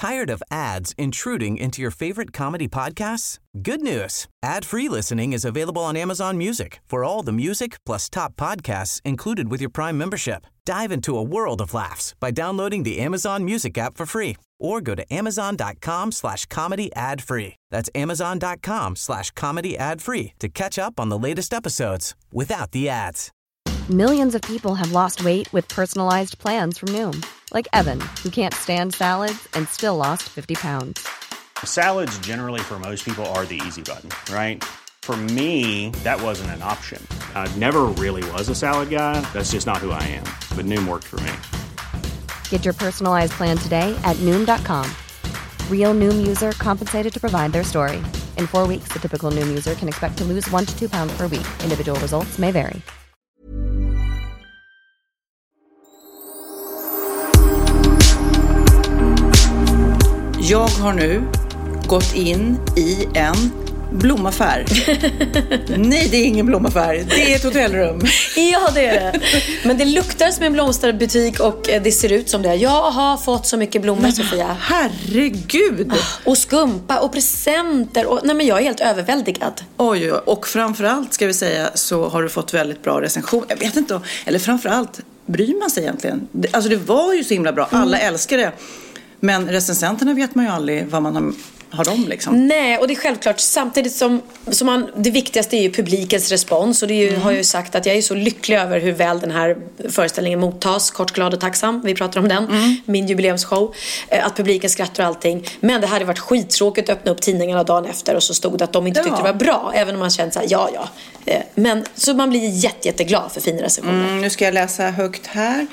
Tired of ads intruding into your favorite comedy podcasts? Good news. Ad-free listening is available on Amazon Music for all the music plus top podcasts included with your Prime membership. Dive into a world of laughs by downloading the Amazon Music app for free or go to amazon.com/comedy ad-free. That's amazon.com/comedy ad-free to catch up on the latest episodes without the ads. Millions of people have lost weight with personalized plans from Noom. Like Evan, who can't stand salads and still lost 50 pounds. Salads generally for most people are the easy button, right? For me, that wasn't an option. I never really was a salad guy. That's just not who I am. But Noom worked for me. Get your personalized plan today at Noom.com. Real Noom user compensated to provide their story. In 4 weeks, the typical Noom user can expect to lose 1 to 2 pounds per week. Individual results may vary. Jag har nu gått in i en blomaffär. Nej, det är ingen blomaffär. Det är ett hotellrum. Ja, det är det. Men det luktar som en blomsterbutik och det ser ut som det. Jag har fått så mycket blommor, Sofia. Herregud. Och skumpa och presenter. Och, nej, men jag är helt överväldigad. Oj, och framförallt ska vi säga så har du fått väldigt bra recension. Jag vet inte, eller framförallt bryr man sig egentligen. Alltså det var ju så himla bra. Alla älskar det. Men recensenterna vet man ju aldrig vad man har dem liksom. Nej, och det är självklart samtidigt som det viktigaste är ju publikens respons. Och det är ju, har jag ju sagt att jag är så lycklig över hur väl den här föreställningen mottas. Kort, glad och tacksam, vi pratar om den. Min jubileumsshow. Att publiken skrattar och allting. Men det hade varit skittråkigt att öppna upp tidningarna dagen efter och så stod det att de inte tyckte det var bra. Även om man kände såhär, ja. Men så man blir jätteglad för fina recensioner. Nu ska jag läsa högt här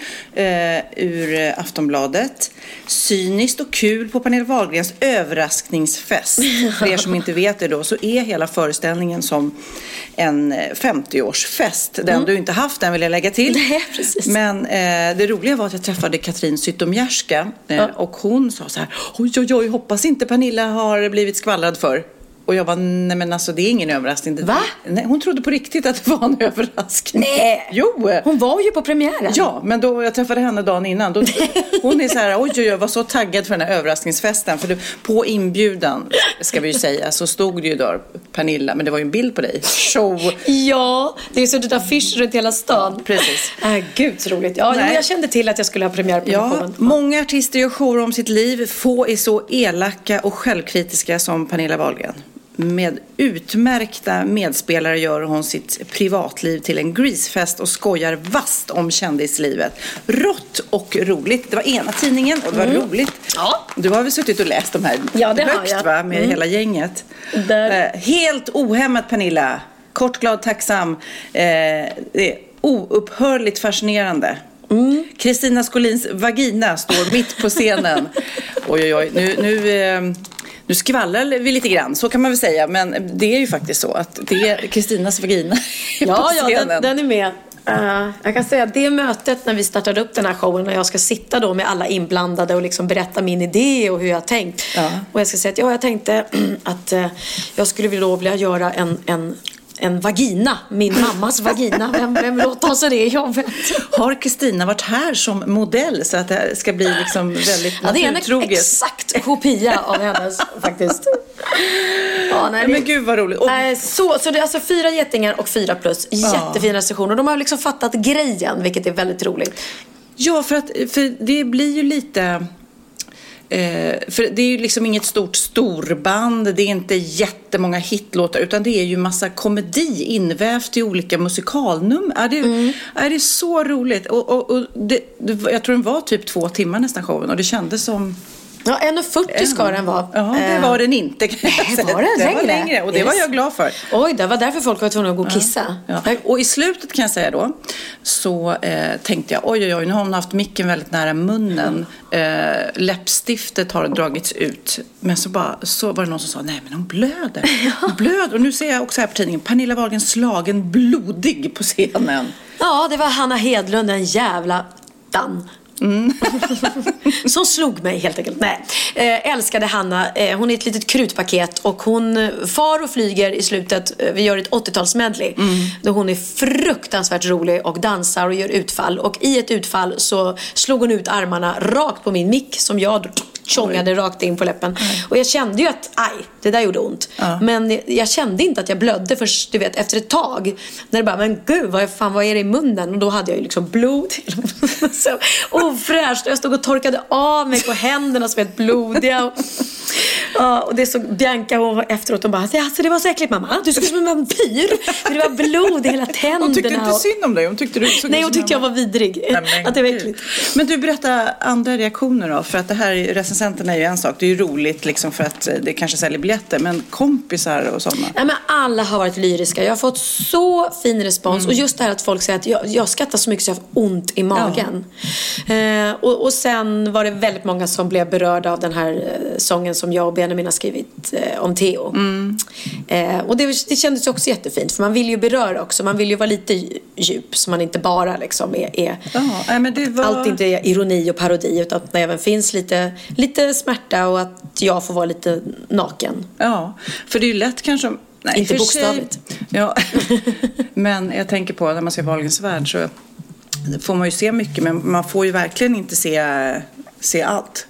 ur Aftonbladet. Cyniskt och kul på Pernilla Wahlgrens överraskningsfest. För er som inte vet det då, så är hela föreställningen som en 50-årsfest. Den du inte haft, den vill jag lägga till. Nej, precis. Men det roliga var att jag träffade Katrin Zytomierska och hon sa så här: oj, hoppas inte Pernilla har blivit skvallrad för. Och jag bara, nej men alltså det är ingen överraskning. Va? Nej, hon trodde på riktigt att det var en överraskning. Nej! Jo! Hon var ju på premiären. Ja, men då jag träffade henne dagen innan. Då, hon är så här, oj, jag var så taggad för den här överraskningsfesten. För på inbjudan, ska vi ju säga, så stod det ju då Pernilla. Men det var ju en bild på dig. Show! Ja, det är så det affischer runt hela stan. Precis. Gud så roligt. Ja, jag kände till att jag skulle ha premiär på showen. Många artister gör shower om sitt liv. Få är så elaka och självkritiska som Pernilla Wahlgren. Med utmärkta medspelare gör hon sitt privatliv till en grisfest och skojar vast om kändislivet. Rått och roligt. Det var ena tidningen och det var roligt. Ja. Du har väl suttit och läst de här högt, va? Med hela gänget. Helt ohämmat, Pernilla. Kort, glad, tacksam. Det är oupphörligt fascinerande. Kristina Skolins vagina står mitt på scenen. Oj. Nu skvallrar vi lite grann, så kan man väl säga. Men det är ju faktiskt så att det är Kristinas vagina på scenen. Ja, den är med. Jag kan säga att det mötet när vi startade upp den här showen, när jag ska sitta då med alla inblandade och liksom berätta min idé och hur jag har tänkt. Och jag ska säga att jag tänkte att jag skulle vilja göra en vagina, min mammas vagina. Vem vill ta sig det jobbet? Har Kristina varit här som modell så att det ska bli liksom väldigt naturtroget? Det är en exakt kopia av hennes faktiskt. Men gud vad roligt. Så det är alltså 4 getingar och 4+. Jättefina recensioner. De har liksom fattat grejen, vilket är väldigt roligt. Ja, för det blir ju lite... för det är ju liksom inget storband. Det är inte jättemånga hitlåtar, utan det är ju massa komedi invävt i olika musikalnummer. Det är så roligt. Och jag tror den var typ 2 timmar nästan showen. Och det kändes som... Ja, 1:40 ska den vara. Ja, det var den inte. Var den längre? Och det var jag glad för. Oj, det var därför folk var tvungna att gå och kissa. Ja. Och i slutet kan jag säga då, så tänkte jag, oj, nu har hon haft micken väldigt nära munnen. Läppstiftet har dragits ut. Men så var det någon som sa, nej men hon blöder. Hon blöder. Och nu ser jag också här på tidningen, Pernilla Wahlgren slagen blodig på scenen. Ja, det var Hanna Hedlund, en jävla dan. Som slog mig helt enkelt. Nej. Älskade Hanna. Hon är ett litet krutpaket. Och hon far och flyger i slutet. Vi gör ett 80-talsmedley då hon är fruktansvärt rolig och dansar och gör utfall. Och i ett utfall så slog hon ut armarna rakt på min mick som jag tjongade rakt in på läppen. Och jag kände ju att, det där gjorde ont. Men jag kände inte att jag blödde först, du vet, efter ett tag. När det bara, men gud, vad är det i munnen? Och då hade jag ju liksom blod. Så ofräscht. Jag stod och torkade av mig på händerna som helt blodiga. Och det så Bianca hon efteråt och bara, alltså det var så äckligt mamma. Du såg ut som en vampyr. Det var blod i hela tänderna. Hon tyckte inte synd om dig. Hon tyckte jag var vidrig. Att det var äckligt. Men du, berättar andra reaktioner då. För att det här, recensenterna är ju en sak. Det är ju roligt liksom för att det kanske säljer biljetter. Men kompisar och sådana. Nej, men alla har varit lyriska. Jag har fått så fin respons. Och just det här att folk säger att jag skrattar så mycket så jag har ont i magen. Och sen var det väldigt många som blev berörda av den här sången som jag och Benjamin har skrivit om Theo. Och det kändes också jättefint. För man vill ju beröra också. Man vill ju vara lite djup. Så man inte bara liksom men det var... allt inte är ironi och parodi. Utan att det även finns lite smärta. Och att jag får vara lite naken. Ja, för det är ju lätt kanske... Nej, inte bokstavligt. Ja. Men jag tänker på när man ser Wahlgrens värld så får man ju se mycket. Men man får ju verkligen inte se allt.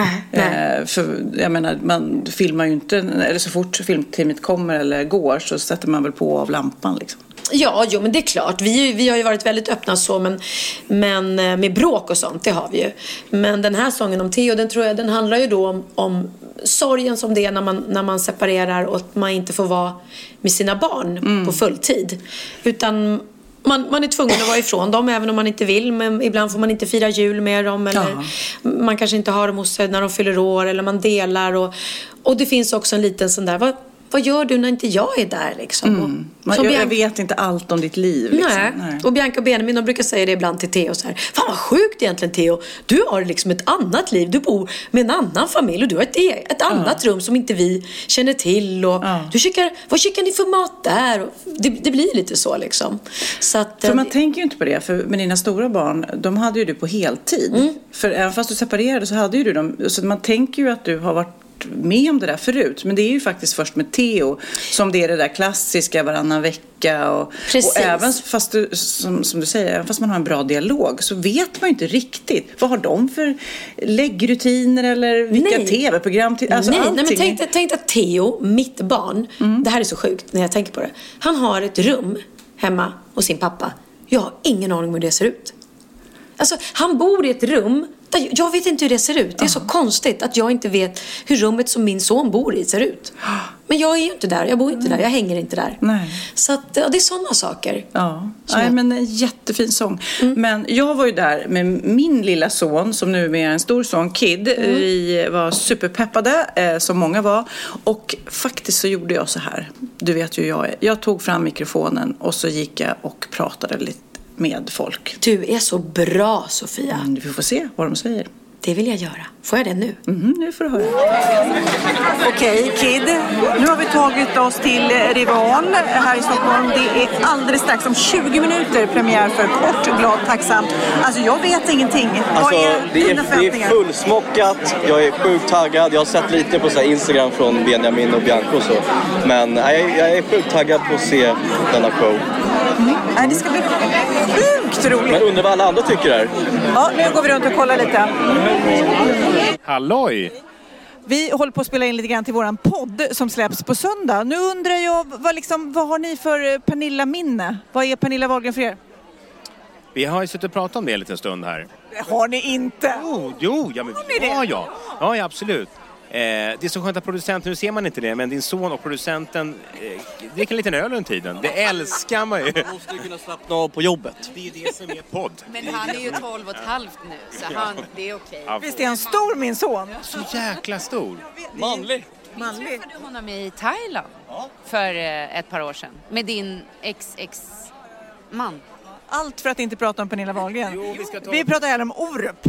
Nej. För jag menar, man filmar ju inte, eller så fort filmteamet kommer eller går så sätter man väl på av lampan liksom. Ja, men det är klart. Vi har ju varit väldigt öppna så, men med bråk och sånt, det har vi ju. Men den här sången om Theo, den handlar ju då om sorgen som det är när man separerar och att man inte får vara med sina barn på fulltid. Utan man är tvungen att vara ifrån dem även om man inte vill, men ibland får man inte fira jul med dem eller man kanske inte har dem hos sig när de fyller år eller man delar och det finns också en liten sån där, vad gör du när inte jag är där liksom? Jag vet inte allt om ditt liv liksom. Nej. Och Bianca och Benjamin, de brukar säga det ibland till Theo så här: fan vad sjukt egentligen Theo, du har liksom ett annat liv, du bor med en annan familj och du har ett annat rum som inte vi känner till och vad kikar ni för mat där? Och det blir lite så liksom. Så att, för man tänker ju inte på det, för med dina stora barn, de hade ju du på heltid. För även fast du separerade så hade ju du dem, så man tänker ju att du har varit med om det där förut, men det är ju faktiskt först med Theo som det är det där klassiska varannan vecka och även fast som du säger, även fast man har en bra dialog så vet man ju inte riktigt vad har de för läggrutiner eller vilka tv-program alltså nej, men tänk att Theo, mitt barn, det här är så sjukt när jag tänker på det, han har ett rum hemma hos sin pappa. Jag har ingen aning om hur det ser ut. Alltså, han bor i ett rum där jag vet inte hur det ser ut. Det är så konstigt att jag inte vet hur rummet som min son bor i ser ut. Men jag är ju inte där, jag bor inte där, jag hänger inte där. Nej. Så att, det är sådana saker. Ja, men en jättefin sång. Men jag var ju där med min lilla son som nu är en stor son, Kid. Vi var superpeppade, som många var. Och faktiskt så gjorde jag så här. Du vet ju jag tog fram mikrofonen och så gick jag och pratade lite med folk. Du är så bra, Sofia. Vi får se vad de säger. Det vill jag göra. Får jag det nu? Nu får du höra. Okej, Kid. Nu har vi tagit oss till Rival här i Stockholm. Det är alldeles strax om 20 minuter premiär för Kort, glad, tacksam. Alltså jag vet ingenting. Alltså, det är fullsmockat. Jag är sjukt taggad. Jag har sett lite på så här Instagram från Benjamin och Bianca och så. Men jag är sjukt taggad på att se denna show. Det ska bli sjukt roligt. Men undrar vad alla andra tycker här. Ja, nu går vi runt och kollar lite. Halloj! Vi håller på att spela in lite grann till våran podd som släpps på söndag. Nu undrar jag, vad har ni för Pernilla-minne? Vad är Pernilla Wahlgren för er? Vi har ju suttit och pratat om det en liten stund här. Det har ni inte? Jo, ja, absolut. Det är så skönt att producenten, nu ser man inte det, men din son och producenten dricker en liten öl under tiden. Det älskar man ju. Man måste ju kunna slappna av på jobbet. Det är det som är podd. Men han är ju 12,5 nu, så det är okej. Ja. Visst är han stor, min son? Så jäkla stor. Manlig. Vi träffade honom i Thailand för ett par år sedan. Med din ex-man. Allt för att inte prata om Pernilla Wahlgren. Vi pratar här om Orup.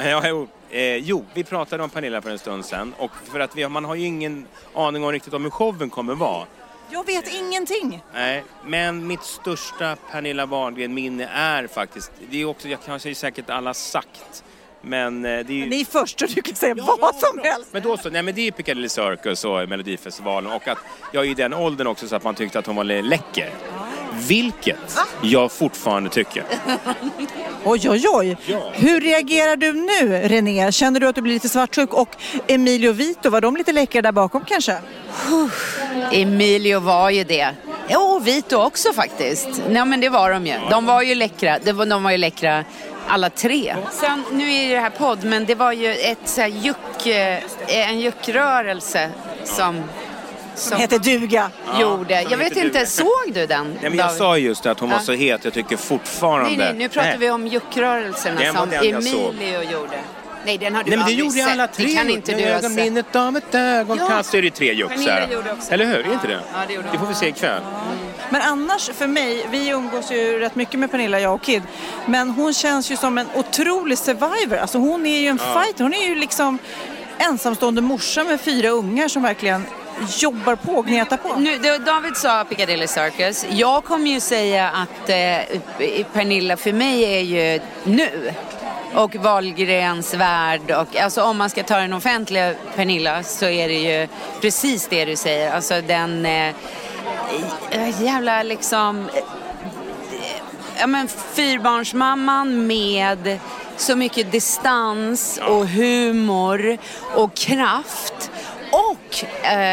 Vi pratade om Pernilla för en stund sedan. Och för att man har ju ingen aning om riktigt om hur showen kommer vara. Jag vet ingenting. Nej, men mitt största Pernilla Wahlgren-minne är faktiskt, det är också, jag kanske är säkert alla sagt. Men det är ju... Ni först och du kan säga vad som helst. Men då så, nej men det är Piccadilly Circus och Melodifestivalen. Och att jag är i den åldern också så att man tyckte att hon var läcker. Vilket jag fortfarande tycker. Oj. Ja. Hur reagerar du nu, René? Känner du att du blir lite svartsjuk? Och Emilio och Vito, var de lite läckra där bakom kanske? Emilio var ju det. Och Vito också faktiskt. Nej, men det var de ju. De var ju läckra. De var ju läckra alla tre. Sen, nu är det här podd, men det var ju ett så här en juckrörelse som heter duga. Gjorde. Jag vet inte, såg du den? Nej, men jag sa just att hon var så het, jag tycker fortfarande. Nej, nu pratar vi om juckrörelserna som Emilio gjorde. Nej, den har du men det gjorde sett. alla tre. Det kan inte du ha sett. Minnet av ett ögonkast, så är det 3 juxar. Eller hur? Är inte det? Ja, det gjorde det får vi se ikväll. Men annars för mig, vi umgås ju rätt mycket med Pernilla, jag och Kid. Men hon känns ju som en otrolig survivor. Alltså hon är ju en fighter. Hon är ju liksom ensamstående morsa med 4 ungar som verkligen jobbar på och gnetar på. Nu, David sa Piccadilly Circus. Jag kommer ju säga att Pernilla för mig är ju nu. Och Wahlgrens värld. Och, alltså, om man ska ta den offentliga Pernilla så är det ju precis det du säger. Alltså den jävla liksom... fyrbarnsmamman med så mycket distans och humor och kraft. Och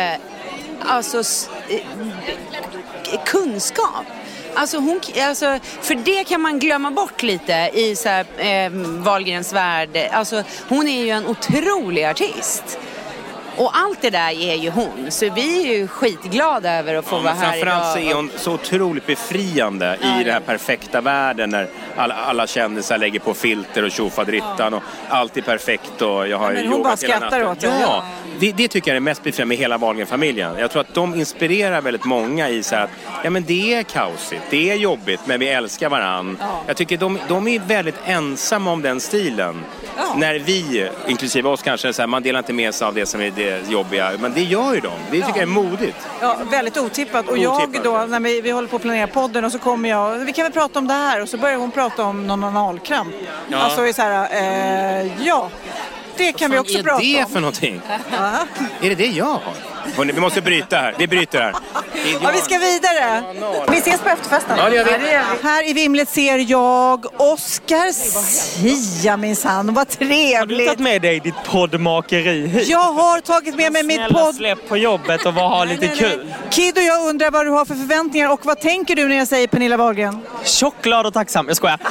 kunskap. Alltså, för det kan man glömma bort lite i så här, Wahlgrens värld. Alltså, hon är ju en otrolig artist. Och allt det där är ju hon. Så vi är ju skitglada över att få vara här idag. Framförallt så är hon så otroligt befriande i den här perfekta världen när alla kändisar lägger på filter och tjofadrittan och allt är perfekt och jag har hon bara skrattar åt det. Ja, det tycker jag är mest befriande med hela Wahlgren-familjen. Jag tror att de inspirerar väldigt många i så här att men det är kaosigt, det är jobbigt, men vi älskar varann. Jag tycker de är väldigt ensamma om den stilen. När vi, inklusive oss kanske, så här, man delar inte med sig av det som är det jobbiga. Men det gör ju de. Det tycker jag är modigt. Ja, väldigt otippat. Och jag då, när vi håller på att planera podden och så kommer vi kan väl prata om det här. Och så börjar hon prata om någon analkramp. Ja. Alltså är så här, det kan vi också prata om. Vad är det för någonting? Är det jag har? Vi måste bryta här. Vi bryter här. Ja, vi ska vidare. Vi ses på efterfesten. Ja, det gör vi. Här i Vimlet ser jag Oscar Sia, minsann. Vad trevligt. Har du tagit med dig ditt poddmakeri? Jag har tagit med mig mitt podd. Släpp på jobbet och ha lite kul. Kid och jag undrar vad du har för förväntningar och vad tänker du när jag säger Pernilla Wahlgren? Tjock, glad och tacksam. Jag skojar.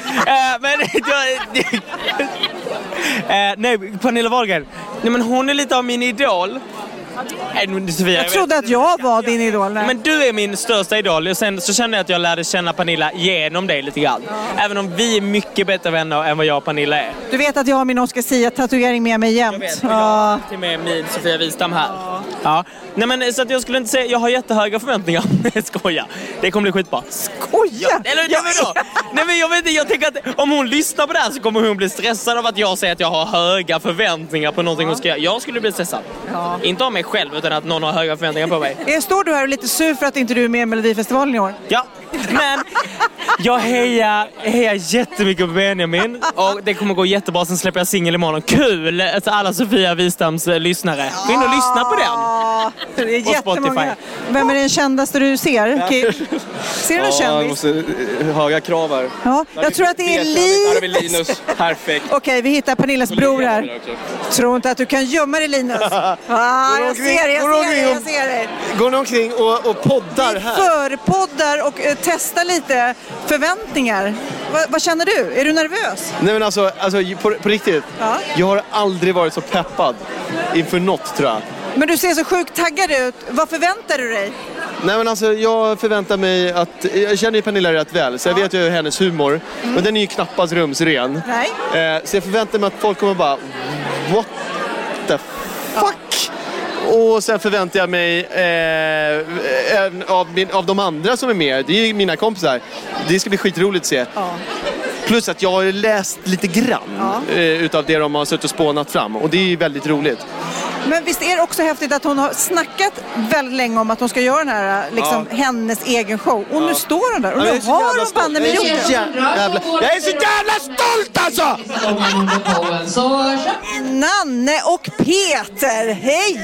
Nej, Pernilla Wahlgren. Nej, men hon är lite av min idol. Jag trodde att jag var din idol. Men du är min största idol. Och sen så känner jag att jag lärde känna Pernilla genom dig lite grann. Även om vi är mycket bättre vänner än vad jag och Pernilla är. Du vet att jag har min Oscar Sia-tatuering med mig jämt. Jag vet, jag till med min Sofia Wistam här. Ja. Nej, men så att jag skulle inte säga, jag har jättehöga förväntningar. Skoja. Det kommer bli skitbra. Skoja? Eller nej, men jag vet inte, jag tänker att om hon lyssnar på det här så kommer hon bli stressad av att jag säger att jag har höga förväntningar på någonting hon ska göra. Jag skulle bli stressad. Inte av mig själv utan att någon har höga förväntningar på mig. Står du här och lite sur för att inte du är med i Melodifestivalen i år? Ja, men jag hejar jättemycket på Benjamin och det kommer gå jättebra. Sen släpper jag singel imorgon. Kul! Alltså alla Sofia Wistams lyssnare. Gå in och lyssna på den. Det är jättemånga. Vem är den kändaste du ser? Ser du någon kändis? Höga krav här. Ja, jag tror att det är Linus. Perfekt. Okej, vi hittar Pernillas bror här. Tror inte att du kan gömma dig, Linus. Jag ser dig. Går ni omkring och poddar här? Förpoddar och testar lite förväntningar. Vad känner du? Är du nervös? Nej, men alltså på riktigt. Ja? Jag har aldrig varit så peppad inför något, tror jag. Men du ser så sjukt taggad ut. Vad förväntar du dig? Nej, men alltså jag förväntar mig att... Jag känner ju Pernilla rätt väl, så jag vet ju hennes humor. Men den är ju knappast rumsren. Nej. Så jag förväntar mig att folk kommer bara... What the fuck? Och sen förväntar jag mig av de andra som är med. Det är ju mina kompisar. Det ska bli skitroligt att se. Ja. Plus att jag har läst lite grann utav det de har suttit och spånat fram. Och det är ju väldigt roligt. Men visst är det också häftigt att hon har snackat väldigt länge om att hon ska göra den här, liksom, hennes egen show. Och nu står hon där. Och nu har hon bandet med gjort det. Jag är så jävla stolt alltså! Nanne och Peter, hej!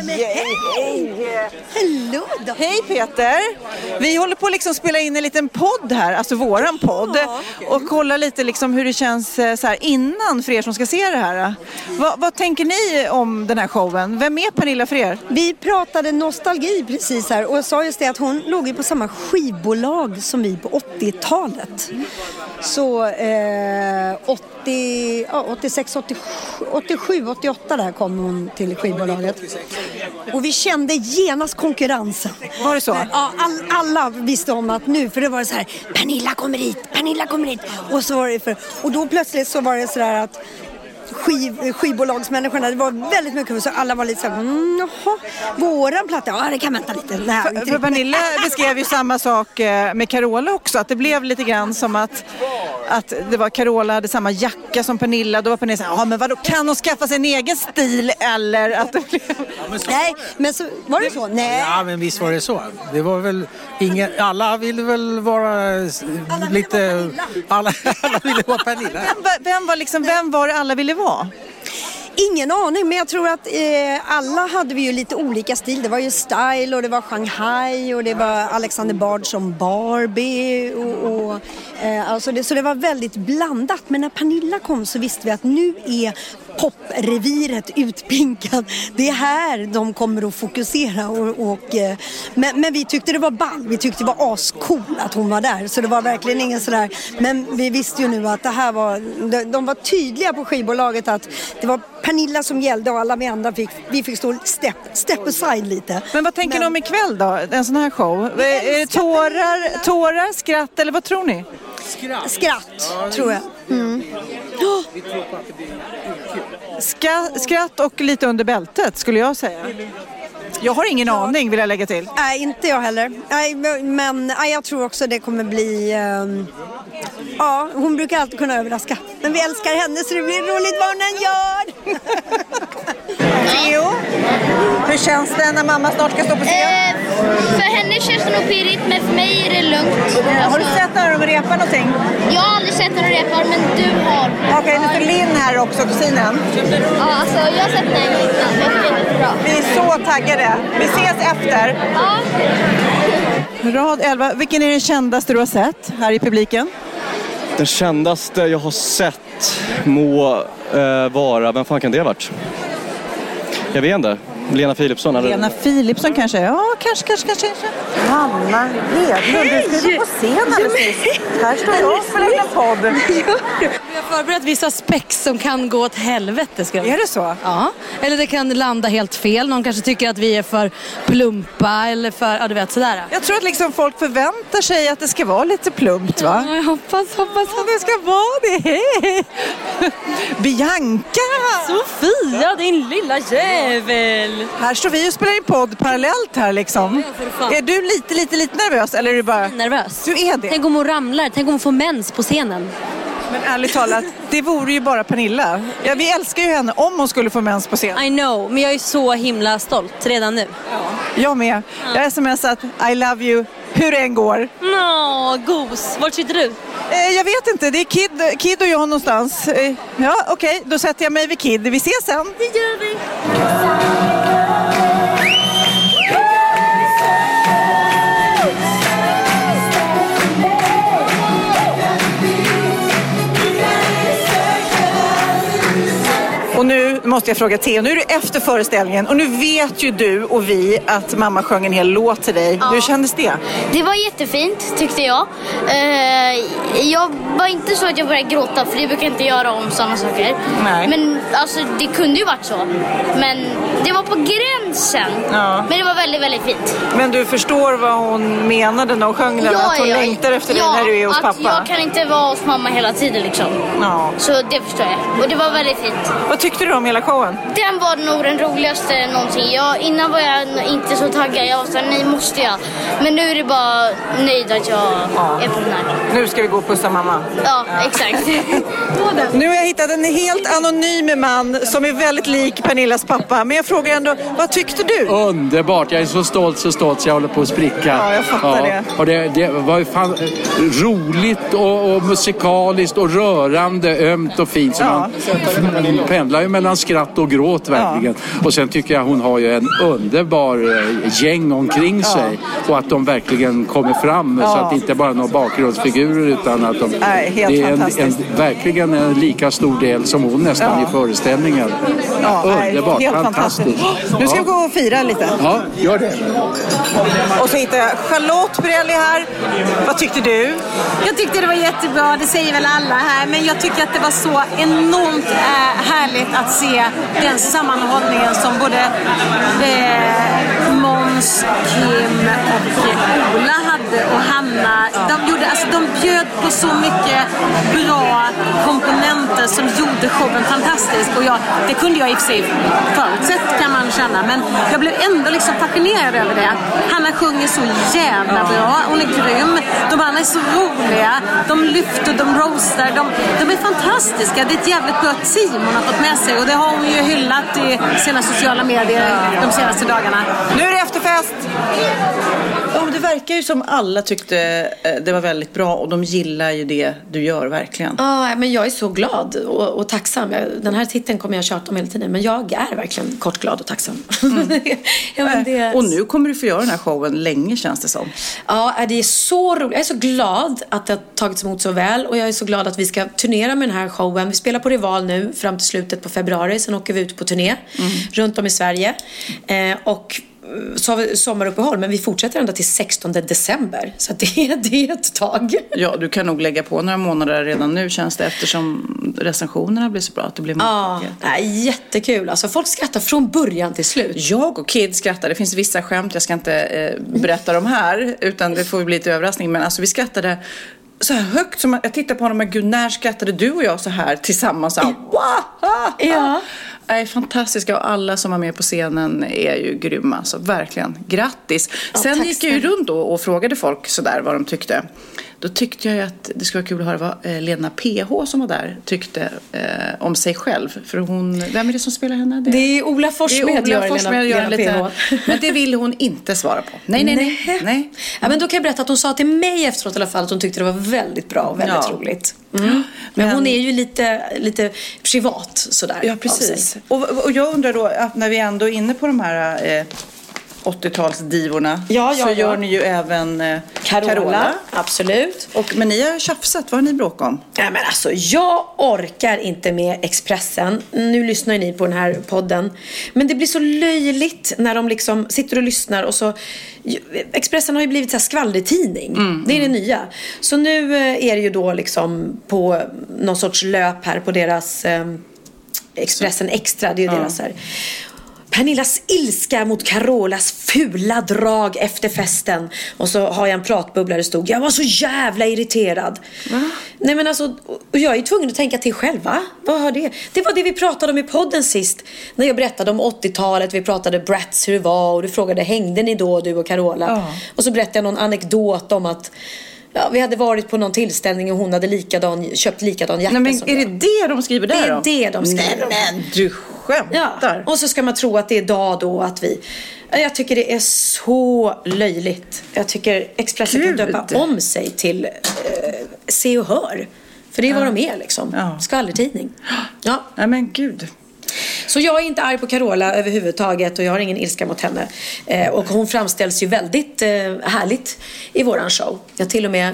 Hallå då! Hej Peter! Vi håller på att liksom spela in en liten podd här, alltså våran podd. Och kolla lite liksom hur det känns så här innan för er som ska se det här. Vad tänker ni om den här showen? Vem är Pernilla för er? Vi pratade nostalgi precis här och sa just det att hon låg ju på samma skivbolag som vi på 80-talet. Så 86, 87, 88 där kom hon till skivbolaget. Och vi kände genast konkurrensen. Var det så? Ja, alla visste om att nu, för det var det så här, Pernilla kommer hit. Och så var det och då plötsligt så var det så där att skivbolagsmänniskorna, det var väldigt mycket så alla var lite så här, jaha, våran platta, ja det kan vänta lite. Nej, för Pernilla beskrev ju samma sak med Carola också, att det blev lite grann som att det var Carola hade samma jacka som Pernilla, då var Pernilla så här, ja men vadå, kan hon skaffa sig en egen stil eller att det blev... Nej, men så var det så? Nej. Ja, men visst var det så. Det var väl alla ville väl vara lite... Alla ville vara Pernilla. Vem var det alla ville vara? Ingen aning, men jag tror att alla hade vi ju lite olika stil. Det var ju Style och det var Shanghai och det var Alexander Bard som Barbie alltså så det var väldigt blandat. Men när Pernilla kom så visste vi att nu är popreviret utpinkat. Det är här de kommer att fokusera men vi tyckte det var ball. Vi tyckte det var ascool att hon var där. Så det var verkligen ingen sådär. Men vi visste ju nu att det här var, de var tydliga på skivbolaget att det var Pernilla som gällde och alla vi andra fick stå step aside lite. Men vad tänker ni om ikväll då? En sån här show? Är det tårar, skratt eller vad tror ni? Skratt, tror jag. Mm. Skratt och lite under bältet skulle jag säga. Jag har ingen aning, vill jag lägga till. Nej, inte jag heller. Nej, men jag tror också det kommer bli... ja, hon brukar alltid kunna överraska. Men vi älskar henne så det blir roligt vad hon gör. Theo, hur känns det när mamma snart ska stå på scen? För henne känns det nog pirrigt, men för mig är det lugnt. Har du sett när de repar någonting? Jag har aldrig sett när de repar, men du har. Okej, nu står Linn här också, kusinen. Ja, alltså jag har sett den innan. Jag tycker det är bra. Vi är så taggade. Vi ses efter. Ja. Rad 11. Vilken är den kändaste du har sett här i publiken? Den kändaste jag har sett må vara... Vem fan kan det ha varit? Jag vet inte. Lena Philipsson. Eller? Lena Philipsson kanske? Ja, kanske. Hanna Hedlund, du ska på scen alldeles. Här står jag och spelar in en podd. Vi har förberett vissa spex som kan gå åt helvete. Är det så? Ja, eller det kan landa helt fel. Någon kanske tycker att vi är för plumpa eller för, ja du vet sådär. Jag tror att liksom folk förväntar sig att det ska vara lite plumpt, va? Ja, jag hoppas att det ska vara det. Bianca! Sofia, din lilla jävel! Här står vi och spelar in podd parallellt här liksom. Är du lite nervös eller är du bara... Nervös. Du är det? Tänk om hon ramlar, tänk om hon får mens på scenen. Men ärligt talat, det vore ju bara Pernilla. Ja, vi älskar ju henne om hon skulle få mens på scenen. I know, men jag är så himla stolt redan nu. Ja. Jag med. Jag har smsat I love you hur det än går. Gos. Vart sitter du? Jag vet inte, det är Kid och jag någonstans. Ja, okej, då sätter jag mig vid Kid. Vi ses sen. Det gör vi. Och nu måste jag fråga Theo, nu är det efter föreställningen och nu vet ju du och vi att mamma sjöng en hel låt till dig. Ja. Hur kändes det? Det var jättefint tyckte jag. Jag var inte så att jag började gråta för det brukar inte göra om sådana saker. Nej. Men alltså det kunde ju varit så. Men det var på gränsen. Ja. Men det var väldigt, väldigt fint. Men du förstår vad hon menade när hon sjöng den? Att hon längtar efter dig när du är hos pappa? Jag kan inte vara hos mamma hela tiden liksom. Ja. Så det förstår jag. Och det var väldigt fint. Vad tyckte du om hela showen? showen? Den var nog den roligaste någonsin. Innan var jag inte så taggad. Jag var så nej, måste jag. Men nu är det bara nöjd att jag är på den här. Nu ska vi gå och pussa mamma. Ja, exakt. Nu har jag hittat en helt anonym man som är väldigt lik Pernillas pappa. Men jag frågar ändå, vad tyckte du? Underbart, jag är så stolt så jag håller på att spricka. Ja, jag fattar det. Och det var ju roligt och musikaliskt och rörande, ömt och fint. Så man pendlar ju mellan skratt och gråt verkligen. Och sen tycker jag hon har ju en underbar gäng omkring sig. Och att de verkligen kommer fram så att det inte bara är några bakgrundsfigurer utan att de, det är verkligen en lika stor del som hon nästan i föreställningen. Underbart, helt fantastiskt. Nu ska vi gå och fira lite. Ja, gör det. Och så hittar jag Charlotte Perrelli här. Vad tyckte du? Jag tyckte det var jättebra, det säger väl alla här. Men jag tycker att det var så enormt härligt att se den sammanhållningen som både Måns, Kim och Ola hade och Hanna. De bjöd på så mycket bra komponenter som gjorde showen fantastisk. Och det kunde jag i och för sig förutsett, kan man känna. Men jag blev ändå liksom fascinerad över det. Hanna sjunger så jävla bra. Hon är grym. De andra är så roliga. De lyfter, de roastar. De är fantastiska. Det är ett jävligt bra team hon har fått med sig. Och det har hon ju hyllat i sina sociala medier de senaste dagarna. Nu är det efterfest! Det verkar ju som alla tyckte det var väldigt bra och de gillar ju det du gör verkligen. Ja, men jag är så glad och tacksam. Den här titeln kommer jag tjata om hela tiden, men jag är verkligen kort glad och tacksam. Och nu kommer du få göra den här showen länge, känns det som. Ja, det är så roligt. Jag är så glad att det har tagits emot så väl och jag är så glad att vi ska turnera med den här showen. Vi spelar på Rival nu fram till slutet på februari, sen åker vi ut på turné runt om i Sverige och så har vi sommaruppehåll, men vi fortsätter ända till 16 december. Så det är ett tag. Ja, du kan nog lägga på några månader redan nu, känns det, eftersom recensionerna blir så bra att det blir jättekul. Alltså folk skrattar från början till slut. Jag och Kid skrattar. Det finns vissa skämt, jag ska inte berätta dem här, utan det får bli lite överraskning. Men alltså vi skrattade så här högt som jag tittar på honom. Men gud, när skrattade du och jag så här tillsammans? Så här, ja. är fantastiska och alla som var med på scenen är ju grymma, så verkligen grattis. Sen gick jag ju runt och frågade folk sådär vad de tyckte. Då tyckte jag att det skulle vara kul att höra vad Lena PH som var där tyckte om sig själv. För vem är det som spelar henne? Det är Ola Forssmed. Men det vill hon inte svara på. Nej. Ja, men då kan jag berätta att hon sa till mig efteråt i alla fall att hon tyckte det var väldigt bra och väldigt roligt. Men hon är ju lite privat sådär. Ja, precis. Och jag undrar då, att när vi ändå är inne på de här 80-talsdivorna så gör ni ju även Carola. Absolut. Men ni har tjafsat, vad har ni bråkat om? Ja, men alltså, jag orkar inte med Expressen. Nu lyssnar ju ni på den här podden. Men det blir så löjligt när de liksom sitter och lyssnar och så... Expressen har ju blivit så här skvallertidning. Det är det nya. Så nu är det ju då liksom på någon sorts löp här på deras Expressen Extra. Det är ju deras här. Pernillas ilska mot Carolas fula drag efter festen. Och så har jag en pratbubbla där det stod: jag var så jävla irriterad. Nej, men alltså, och jag är tvungen att tänka till själv, va? Vad har det? Det var det vi pratade om i podden sist. När jag berättade om 80-talet. Vi pratade Bratz, hur det var. Och du frågade, hängde ni då, du och Carola? Och så berättade jag någon anekdot om att vi hade varit på någon tillställning och hon hade köpt likadan jacka. Nej, men är det de skriver där då? Det är det de skriver. Nej, men du skämtar. Och så ska man tro att det är dag då att vi... Jag tycker det är så löjligt. Jag tycker Expressen kan döpa om sig till Se och Hör. För det är vad de är liksom. Skvallertidning. Ja. Nej, men gud. Så jag är inte arg på Carola överhuvudtaget och jag har ingen ilska mot henne. Och hon framställs ju väldigt härligt i våran show. Jag till och med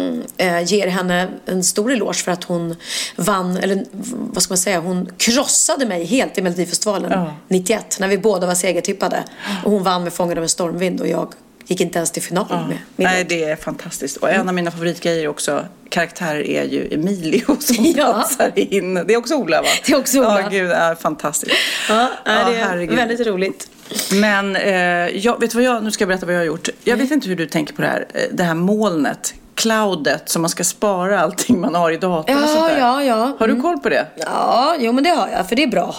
ger henne en stor eloge för att hon vann, eller vad ska man säga, hon krossade mig helt i Melodifestivalen 91 när vi båda var segertippade. Och hon vann med Fångad av en stormvind och jag gick inte ens till final med min. Nej, det är fantastiskt. Och en av mina favoritgrejer också, karaktärer, är ju Emilio som passar in. Det är också Ola, va? Det är också Ola. Ja, gud, fantastiskt. Ja, det är väldigt roligt. Men vet du vad nu ska jag berätta vad jag har gjort. Jag vet inte hur du tänker på det här molnet, cloudet, som man ska spara allting man har i datorn och sånt där. Ja. Har du koll på det? Ja, men det har jag, för det är bra att ha.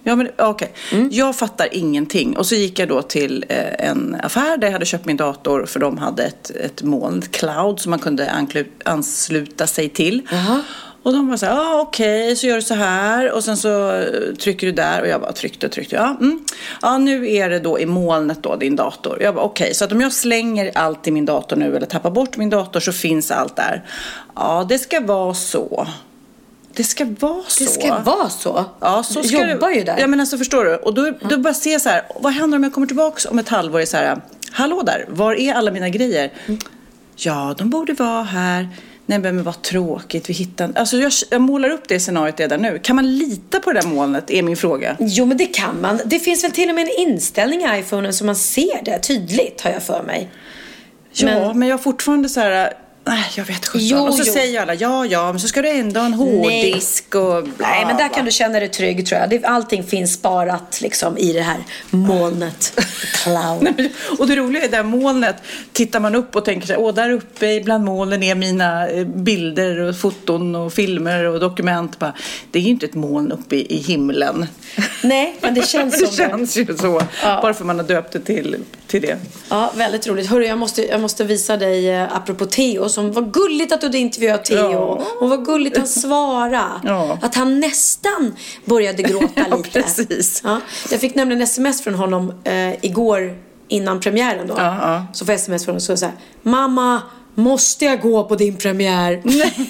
Ja, men okej. Jag fattar ingenting. Och så gick jag då till en affär där jag hade köpt min dator, för de hade ett moln, ett cloud, som man kunde ansluta sig till. Och de var så här, okej, så gör du så här. Och sen så trycker du där. Och jag bara tryckte. Ja, nu är det då i molnet då, din dator. Jag bara okej, så att om jag slänger allt i min dator nu eller tappar bort min dator, så finns allt där. Ja, det ska vara så. Det ska vara så. Ja, så ska du jobbar ju där. Ja, men alltså förstår du. Och då bara se så här, vad händer om jag kommer tillbaka om ett halvår? Är så här, hallå där, var är alla mina grejer? Ja, de borde vara här. Nej, men vad tråkigt, vi hittar... Alltså jag målar upp det scenariot redan nu. Kan man lita på det där molnet, är min fråga. Jo, men det kan man. Det finns väl till och med en inställning i iPhonen som man ser det tydligt, har jag för mig. Ja, men jag har fortfarande så här... Nej, jag vet sjutton. Och så säger alla, ja, men så ska du ändå ha en hårddisk och bla. Nej, men där kan du känna dig trygg, tror jag. Allting finns sparat liksom i det här molnet. Cloud. Och det roliga är, det här molnet, tittar man upp och tänker sig, där uppe bland molnen är mina bilder och foton och filmer och dokument. Det är ju inte ett moln uppe i himlen. Nej, men det känns som det. Känns ju så, bara för man har döpt det till det. Ja, väldigt roligt. Hörru, jag måste visa dig, apropå Theo, som var gulligt att du intervjuade Theo. Ja. Och vad gulligt han svarade. Ja. Att han nästan började gråta lite. Precis. Ja. Jag fick nämligen sms från honom igår innan premiären då. Ja. Så får jag sms från honom och så här: mamma, måste jag gå på din premiär? Nej.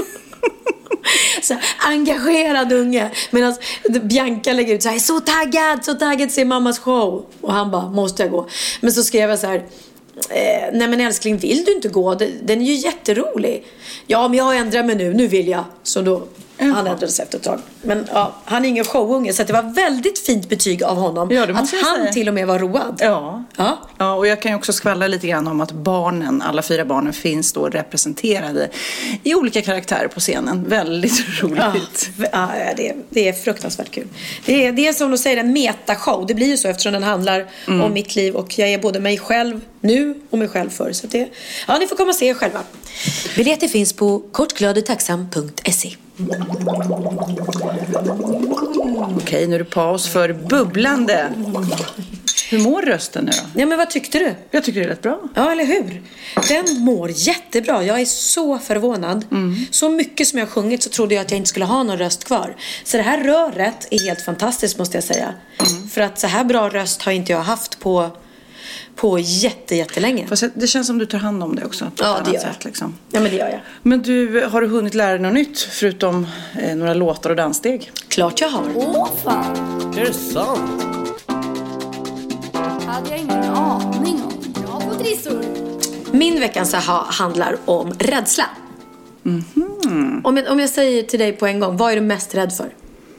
Så engagerad unge. Medan Bianca lägger ut så här: så taggad att se mammas show. Och han bara, måste jag gå? Men så skrev jag så här: nej men älskling, vill du inte gå? Den är ju jätterolig. Ja, men jag har ändrat mig nu vill jag. Så då han ändrade sig efter ett tag. Men ja, han är ingen showunge, så det var väldigt fint betyg av honom. Ja, att han säga. Till och med var road. Ja, och jag kan ju också skvallra lite grann om att alla 4 barnen finns då representerade i olika karaktärer på scenen. Väldigt roligt. Ja, det är fruktansvärt kul. Det är som de säger, en metashow. Det blir ju så eftersom den handlar om mitt liv. Och jag är både mig själv nu och mig själv förr. Så ni får komma och se er själva. Biljetter finns på kortgladotacksam.se. Okej, nu är det paus för bubblande. Hur mår rösten nu då? Ja, men vad tyckte du? Jag tycker det är rätt bra. Ja, eller hur? Den mår jättebra. Jag är så förvånad. Så mycket som jag har sjungit så trodde jag att jag inte skulle ha någon röst kvar. Så det här röret är helt fantastiskt, måste jag säga. För att så här bra röst har inte jag haft på jättelänge. Fast det känns som du tar hand om det också. Ja, det gör jag. Liksom. Ja, men det gör jag. Men har du hunnit lära dig något nytt förutom några låtar och danssteg? Klart jag har. Åh fan! Är det sant? Hade jag ingen aning om. Bra på trissor. Min veckans handlar om rädsla. Om jag säger till dig på en gång, vad är du mest rädd för?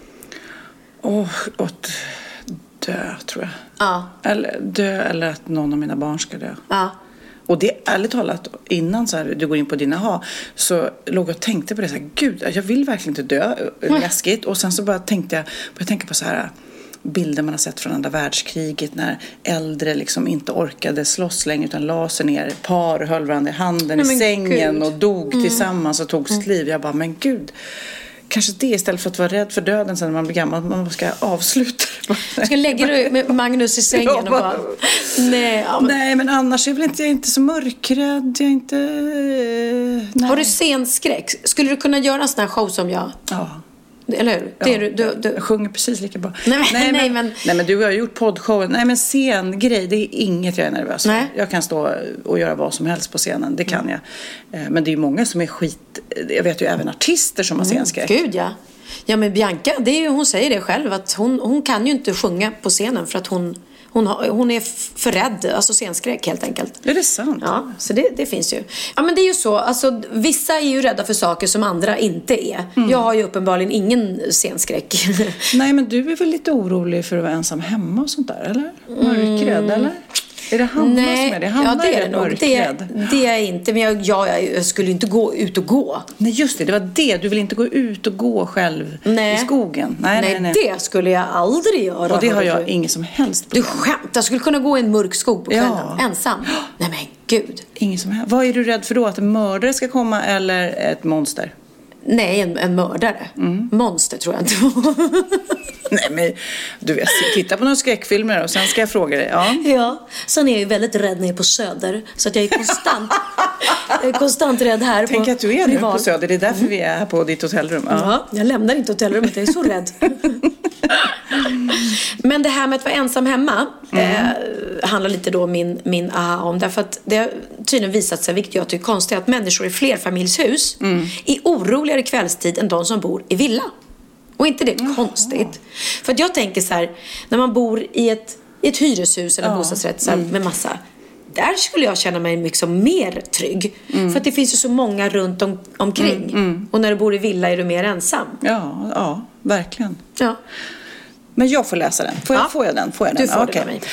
Att dö, tror jag. Ja. Eller att någon av mina barn ska dö. Ja. Och det är ärligt talat, innan så här, du går in på din så låg jag och tänkte på det så här, gud, jag vill verkligen inte dö, läskigt. Och sen så började jag tänka på så här bilder man har sett från andra världskriget när äldre liksom inte orkade slåss längre utan la sig ner, par höll varandra i handen i sängen och dog tillsammans och tog sitt liv. Jag bara, men gud, kanske det istället för att vara rädd för döden sen när man blir gammal, man ska avsluta det. Du ska lägga dig med Magnus i sängen och bara... Nej, men annars är jag inte så mörkrädd. Jag är inte... Nej. Har du scenskräck? Skulle du kunna göra en sån här show som jag? Ja. Eller hur? Ja, jag sjunger precis lika bra. Nej, men du har gjort poddshowen. Nej, men scengrej, det är inget jag är nervös för. Jag kan stå och göra vad som helst på scenen, det kan jag. Men det är ju många som är jag vet ju även artister som har scenskräck. Gud, ja. Ja, men Bianca, hon säger det själv, att hon kan ju inte sjunga på scenen för att hon är för rädd, alltså scenskräck helt enkelt. Är det sant? Ja, så det finns ju. Ja, men det är ju så, alltså vissa är ju rädda för saker som andra inte är. Jag har ju uppenbarligen ingen scenskräck. Nej, men du är väl lite orolig för att vara ensam hemma och sånt där, eller? Mörkrädd, eller? Är det Hanna som är det? Hanna det är det nog. Det är inte, men jag skulle inte gå ut och gå. Nej, just det var det. Du vill inte gå ut och gå själv i skogen. Nej, det skulle jag aldrig göra. Och det har jag inget som helst problem. Du skämtar, jag skulle kunna gå i en mörk skog på kvällen, ensam. Nej, men gud. Inget som helst. Vad är du rädd för då? Att en mördare ska komma eller ett monster? Nej, en mördare. Monster tror jag inte. Nej, men du vet, titta på några skräckfilmer och sen ska jag fråga dig. Ja, sen är jag ju väldigt rädd när jag är på Söder. Så att jag är konstant rädd här. Tänk att du är nu på Söder, det är därför vi är här på ditt hotellrum. Ja, jag lämnar inte hotellrummet, jag är så rädd. Men det här med att vara ensam hemma handlar lite då min aha om. Därför att det har tydligen visat sig, vilket jag tycker är konstigt, att människor i flerfamiljshus är oroligare kvällstid än de som bor i villa. Och inte det är konstigt. För att jag tänker så här, när man bor i ett hyreshus eller bostadsrätt så här, med massa, där skulle jag känna mig liksom mer trygg. För att det finns ju så många runt omkring. Och när du bor i villa är du mer ensam. Ja, verkligen. Ja. Men jag får läsa den. Får jag den? Du får det mig.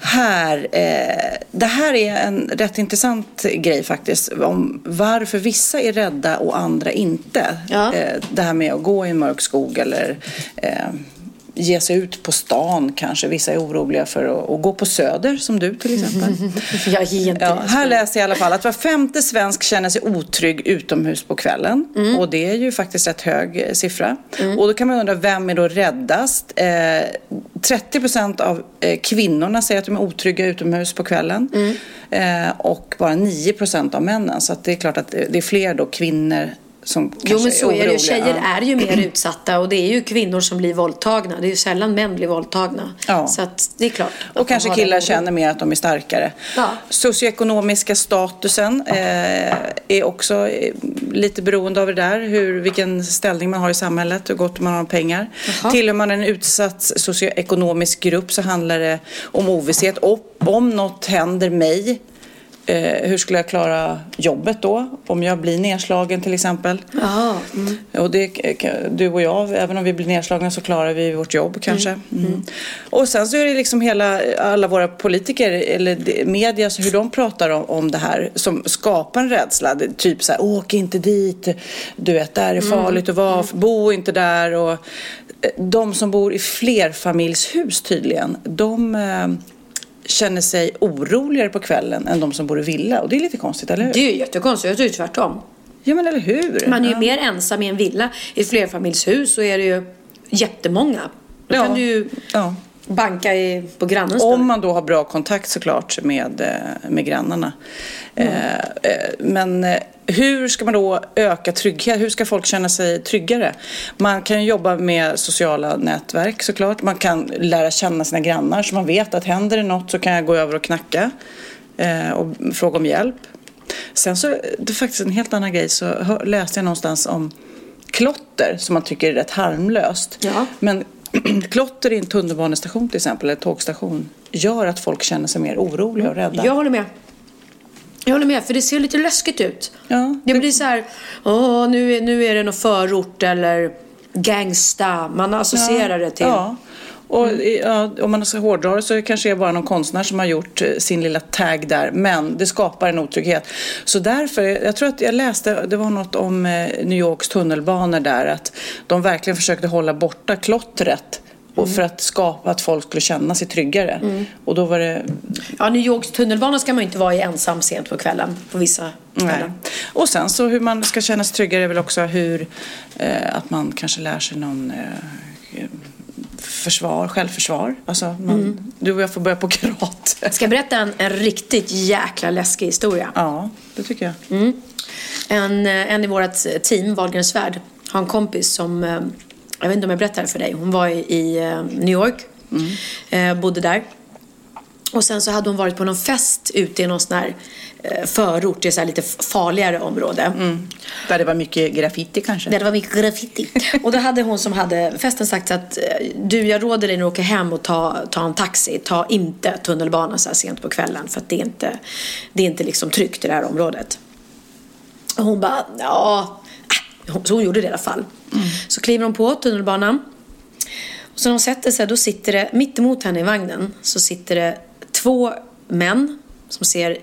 Det här är en rätt intressant grej faktiskt. Om varför vissa är rädda och andra inte. Ja. Det här med att gå i en mörk skog eller ge sig ut på stan kanske. Vissa är oroliga för att gå på Söder, som du till exempel. Här läser jag i alla fall att var 5:e svensk känner sig otrygg utomhus på kvällen. Och det är ju faktiskt rätt hög siffra. Och då kan man undra, vem är då räddast? 30% av kvinnorna säger att de är otrygga utomhus på kvällen. Och bara 9% av männen. Så att det är klart att det är fler då kvinnor som jo, men så är det ju. Tjejer är ju mer utsatta, och det är ju kvinnor som blir våldtagna. Det är ju sällan män blir våldtagna. Så att det är klart. Och kanske killar känner mer att de är starkare. Socioekonomiska statusen är också lite beroende av det där. Vilken ställning man har i samhället, hur gott man har pengar. Tillhör man en utsatt socioekonomisk grupp så handlar det om ovisshet. Och om något händer mig, hur skulle jag klara jobbet då? Om jag blir nedslagen till exempel. Och du och jag, även om vi blir nedslagna så klarar vi vårt jobb kanske. Och sen så är det liksom alla våra politiker eller media, så hur de pratar om det här som skapar en rädsla. Typ så här, åk inte dit, du vet, där är farligt att vara, bo inte där. Och de som bor i flerfamiljshus tydligen, de känner sig oroligare på kvällen än de som bor i villa. Och det är lite konstigt, eller hur? Det är ju jättekonstigt, jag tror tvärtom. Ja, men eller hur? Man är ju mer ensam i en villa. I ett flerfamiljshus så är det ju jättemånga. Då kan du ju banka på grannens dörr. Om man då har bra kontakt såklart med grannarna. Men hur ska man då öka trygghet? Hur ska folk känna sig tryggare? Man kan jobba med sociala nätverk såklart. Man kan lära känna sina grannar så man vet att händer det något så kan jag gå över och knacka och fråga om hjälp. Sen så, det är faktiskt en helt annan grej, så läste jag någonstans om klotter som man tycker är rätt harmlöst. Men klotter i en tunnelbanestation till exempel, eller tågstation, gör att folk känner sig mer oroliga och rädda. Jag håller med, för det ser lite läskigt ut. Det blir så här, nu är det någon förort eller gangsta. Man associerar det till. Och om man ska hårdra det så kanske det är bara någon konstnär som har gjort sin lilla tag där. Men det skapar en otrygghet. Så därför, jag tror att jag läste, det var något om New Yorks tunnelbanor där, att de verkligen försökte hålla borta klottret. Och för att skapa att folk skulle känna sig tryggare. Och då var det... Ja, New Yorks tunnelbana ska man ju inte vara i ensam sent på kvällen på vissa ställen. Och sen så hur man ska känna sig tryggare är väl också att man kanske lär sig någon självförsvar. Alltså du och jag får börja på karate. Ska jag berätta en riktigt jäkla läskig historia? Ja, det tycker jag. En i vårt team, Wahlgrens värld, har en kompis som... Jag vet inte om jag berättar för dig. Hon var i New York. Bodde där. Och sen så hade hon varit på någon fest ute i någon sån här förort. Det är så här lite farligare område. Där det var mycket graffiti kanske. Där det var mycket graffiti. Och då hade hon som hade festen sagt att jag råder dig när du åker hem och ta en taxi. Ta inte tunnelbanan så här sent på kvällen. För att det är inte liksom tryggt i det här området. Och hon bara, så hon gjorde det i alla fall. Så kliver de på tunnelbanan. Och så när de sätter sig, då sitter det mitt emot henne i vagnen, så sitter det 2 män som ser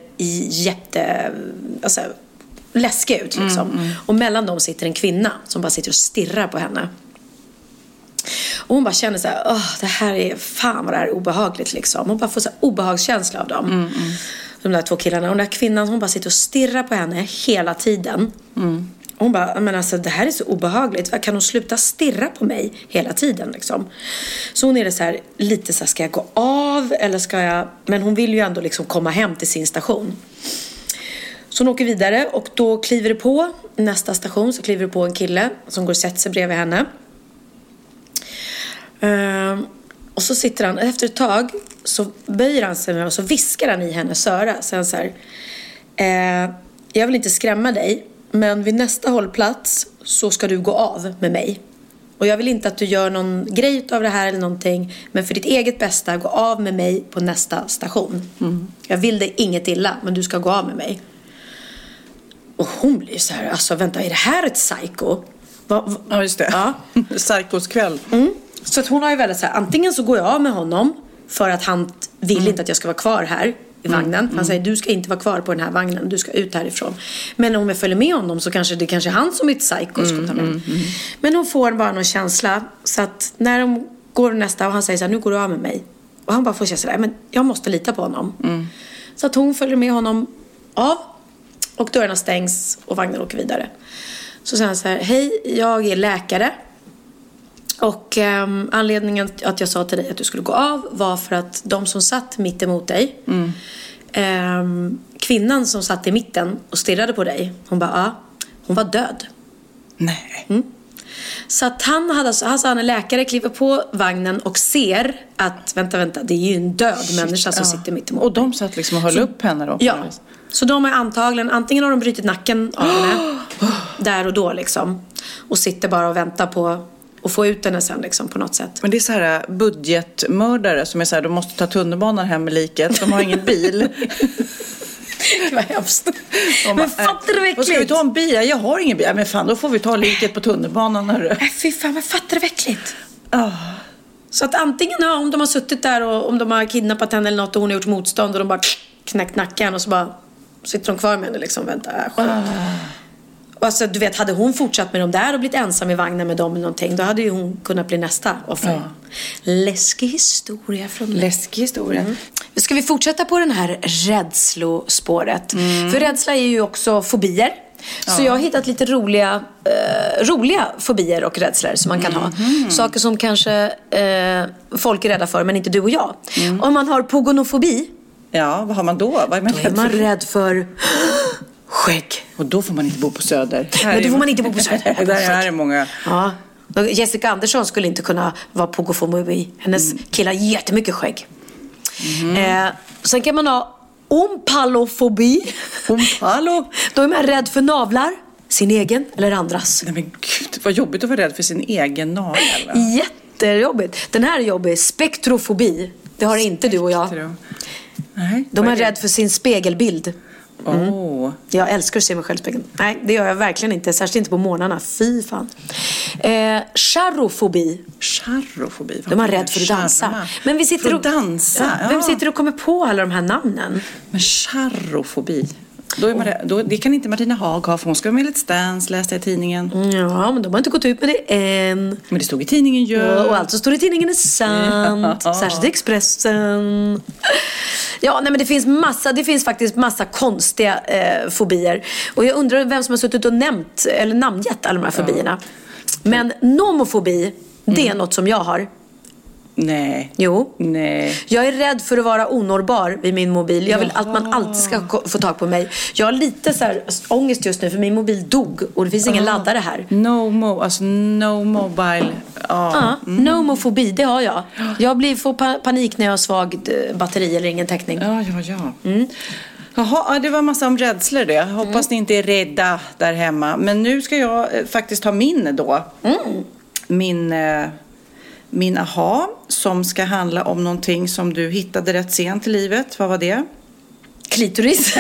läskiga ut liksom. Och mellan dem sitter en kvinna som bara sitter och stirrar på henne. Och hon bara känner så här, det här är fan vad det här är obehagligt liksom. Hon bara får så här obehagskänsla av dem. De där 2 killarna. Och den där kvinnan, hon bara sitter och stirrar på henne hela tiden. Hon bara, men alltså det här är så obehagligt. Kan hon sluta stirra på mig hela tiden liksom? Så hon är det så här, lite så här, ska jag gå av eller ska jag... Men hon vill ju ändå liksom komma hem till sin station. Så hon åker vidare och då kliver det på nästa station, så kliver det på en kille som går och sätter sig bredvid henne. Och så sitter han, efter ett tag så böjer han sig med och så viskar han i hennes öra. Så han så här, jag vill inte skrämma dig, men vid nästa hållplats så ska du gå av med mig. Och jag vill inte att du gör någon grej av det här eller någonting, men för ditt eget bästa, gå av med mig på nästa station. Jag vill dig inget illa, men du ska gå av med mig. Och hon blir så här, alltså vänta, är det här ett psycho? Ja, just det. Ja. Psykos kväll. Så att hon har ju väldigt så här, antingen så går jag av med honom för att han vill inte att jag ska vara kvar här i vagnen. Han säger, du ska inte vara kvar på den här vagnen, du ska ut härifrån. Men om jag följer med honom så kanske det är han som är ett psycho. Men hon får bara någon känsla. Så att när de går nästa och han säger så här, nu går du av med mig. Och han bara får känsla där, men jag måste lita på honom. Så att hon följer med honom av. Och dörrarna stängs och vagnen åker vidare. Så säger han så här, hej, jag är läkare. Och anledningen att jag sa till dig att du skulle gå av var för att de som satt mitt emot dig, kvinnan som satt i mitten och stirrade på dig, hon bara, hon var död. Nej. Så att han är läkare, kliver på vagnen och ser att, vänta, det är ju en död människa som sitter mitt emot. Och de satt liksom och höll upp henne då? Ja. Så de är antagligen, antingen har de brutit nacken av henne där och då liksom, och sitter bara och väntar på att få ut henne sen liksom, på något sätt. Men det är så här budgetmördare som är så här, de måste ta tunnelbanan hem med liket, de har ingen bil. Vad hemskt. Men fattar du verkligen? Ska vi ta en bil? Jag har ingen bil. Men fan, då får vi ta liket på tunnelbanan. Fy fan, men fattar du verkligen? Så att antingen om de har suttit där och om de har kidnappat henne eller något och hon har gjort motstånd och de bara knäckt nacken och så bara sitter de kvar med henne liksom, vänta. Och alltså, du vet, hade hon fortsatt med dem där och blivit ensam i vagnen med dem eller någonting, då hade ju hon kunnat bli nästa offer. Läskig historia från mig. Läskig historia. Ska vi fortsätta på den här rädslospåret? För rädsla är ju också fobier. Så jag har hittat lite roliga fobier och rädslor som man kan ha. Saker som kanske folk är rädda för, men inte du och jag. Om man har pogonofobi. Ja, vad har man då? Vad är man då är man rädd för skägg. Och då får man inte bo på Söder. Men då får man inte bo på Söder. Där är det många. Ja. Jessica Andersson skulle inte kunna vara pogofobi. Hennes killar har jättemycket skägg. Sen kan man ha ompalofobi. Ompalo? Då är man rädd för navlar. Sin egen eller andras. Nej men gud, vad jobbigt att vara rädd för sin egen navel. Jättejobbigt. Den här är jobbig. Spektrofobi. Det har inte du och jag. Nej, de är rädd för sin spegelbild. Jag älskar att se mig själv i spegeln. Nej, det gör jag verkligen inte. Särskilt inte på morgnarna. Fy fan. Charrofobi. Charrofobi? De är rädd för att dansa. Men vi sitter vem sitter och kommer på alla de här namnen? Men charrofobi. Då är man det kan inte Martina Haag ha, för hon ska vara med i Let's Dance, läste jag i tidningen. Ja, men de har inte gått ut med det än. Men det stod i tidningen ju. Ja, och allt som står i tidningen är sant. Särskilt Expressen. Ja, nej, men det finns faktiskt massa konstiga fobier. Och jag undrar vem som har suttit och namngett alla de här fobierna. Men nomofobi, det är något som jag har. Nej. Jo. Nej. Jag är rädd för att vara onorbar vid min mobil. Jag vill att man alltid ska få tag på mig. Jag har lite så här ångest just nu för min mobil dog och det finns ingen laddare här. No mobile. Nomofobi, det har jag. Jag får panik när jag har svagt batteri eller ingen täckning. Jaha, det var en massa om rädslor det. Hoppas ni inte är rädda där hemma. Men nu ska jag faktiskt ta min då. Min aha, som ska handla om någonting som du hittade rätt sent i livet. Vad var det? Klitoris.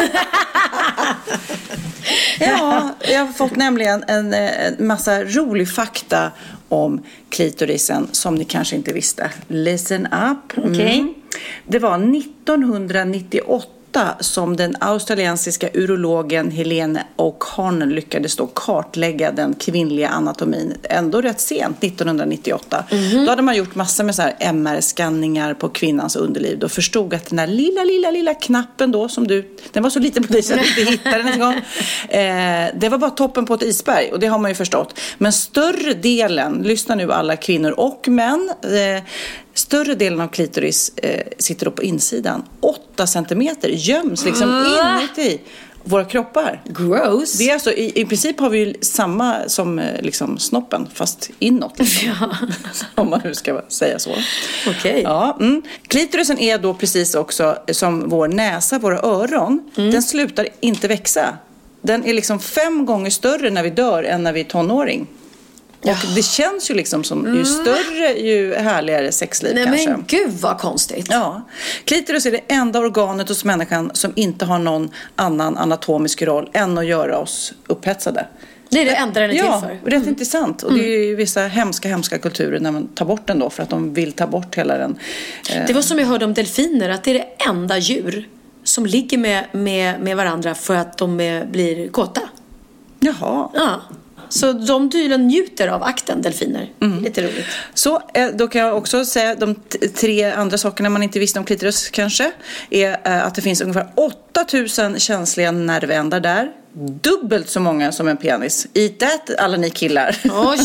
Ja, jag har fått nämligen en massa rolig fakta om klitorisen som ni kanske inte visste. Listen up. Okay. Det var 1998 som den australiensiska urologen Helene O'Connor lyckades då kartlägga den kvinnliga anatomin ändå rätt sent, 1998. Då hade man gjort massor med så här MR-skanningar på kvinnans underliv och förstod att den där lilla knappen då som den var så liten på dig så att du inte hittade den en gång. Det var bara toppen på ett isberg och det har man ju förstått. Men större delen, lyssna nu alla kvinnor och män, större delen av klitoris sitter då på insidan. 8 centimeter göms liksom inuti våra kroppar. Gross. Det är alltså, i princip har vi ju samma som liksom snoppen fast inåt. Liksom. Ja. Om man nu ska säga så. Okej. Ja, Klitorisen är då precis också som vår näsa, våra öron. Den slutar inte växa. Den är liksom 5 gånger större när vi dör än när vi är tonåring. Och det känns ju liksom som ju större ju härligare sexliv kanske. Men gud vad konstigt. Ja. Klitoris är det enda organet hos människan som inte har någon annan anatomisk roll än att göra oss upphetsade. Det är det enda den är till för. Ja, rätt intressant. Och det är ju vissa hemska kulturer när man tar bort den då för att de vill ta bort hela den. Det var som jag hörde om delfiner, att det är det enda djur som ligger med varandra för att de blir kåta. Jaha. Ja. Så de tydligen njuter av akten, delfiner. Lite roligt. Så då kan jag också säga de 3 andra sakerna man inte visste om klitoris kanske är att det finns ungefär 8000 känsliga nervändar där. Dubbelt så många som en penis. Eat that, alla ni killar.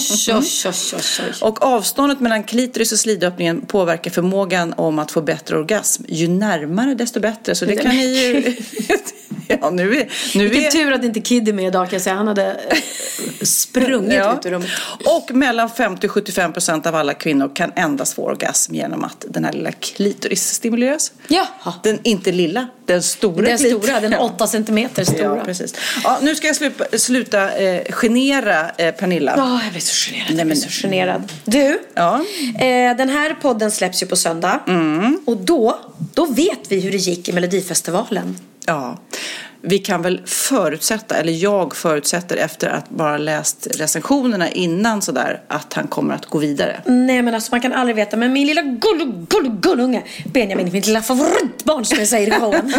Oj. Och avståndet mellan klitoris och slidöppningen påverkar förmågan om att få bättre orgasm. Ju närmare desto bättre. Så det kan ni ju... Ja, Vilken tur att inte Kid är med idag kan jag säga. Han hade sprungit ut ur rummet. Och mellan 50-75% av alla kvinnor kan endast få orgasm genom att den här lilla klitoris stimuleras. Ja. Den inte lilla, den stora. Den stora, den 8 centimeter stora. Ja, precis. Ja, nu ska jag sluta genera Pernilla. Ja, jag blir så generad. Du, den här podden släpps ju på söndag. Och då vet vi hur det gick i Melodifestivalen. Ja, vi kan väl förutsätta, eller jag förutsätter efter att bara läst recensionerna innan sådär, att han kommer att gå vidare. Nej, men alltså man kan aldrig veta. Men min lilla gullunge Benjamin, mitt lilla favoritbarn som jag säger i showen.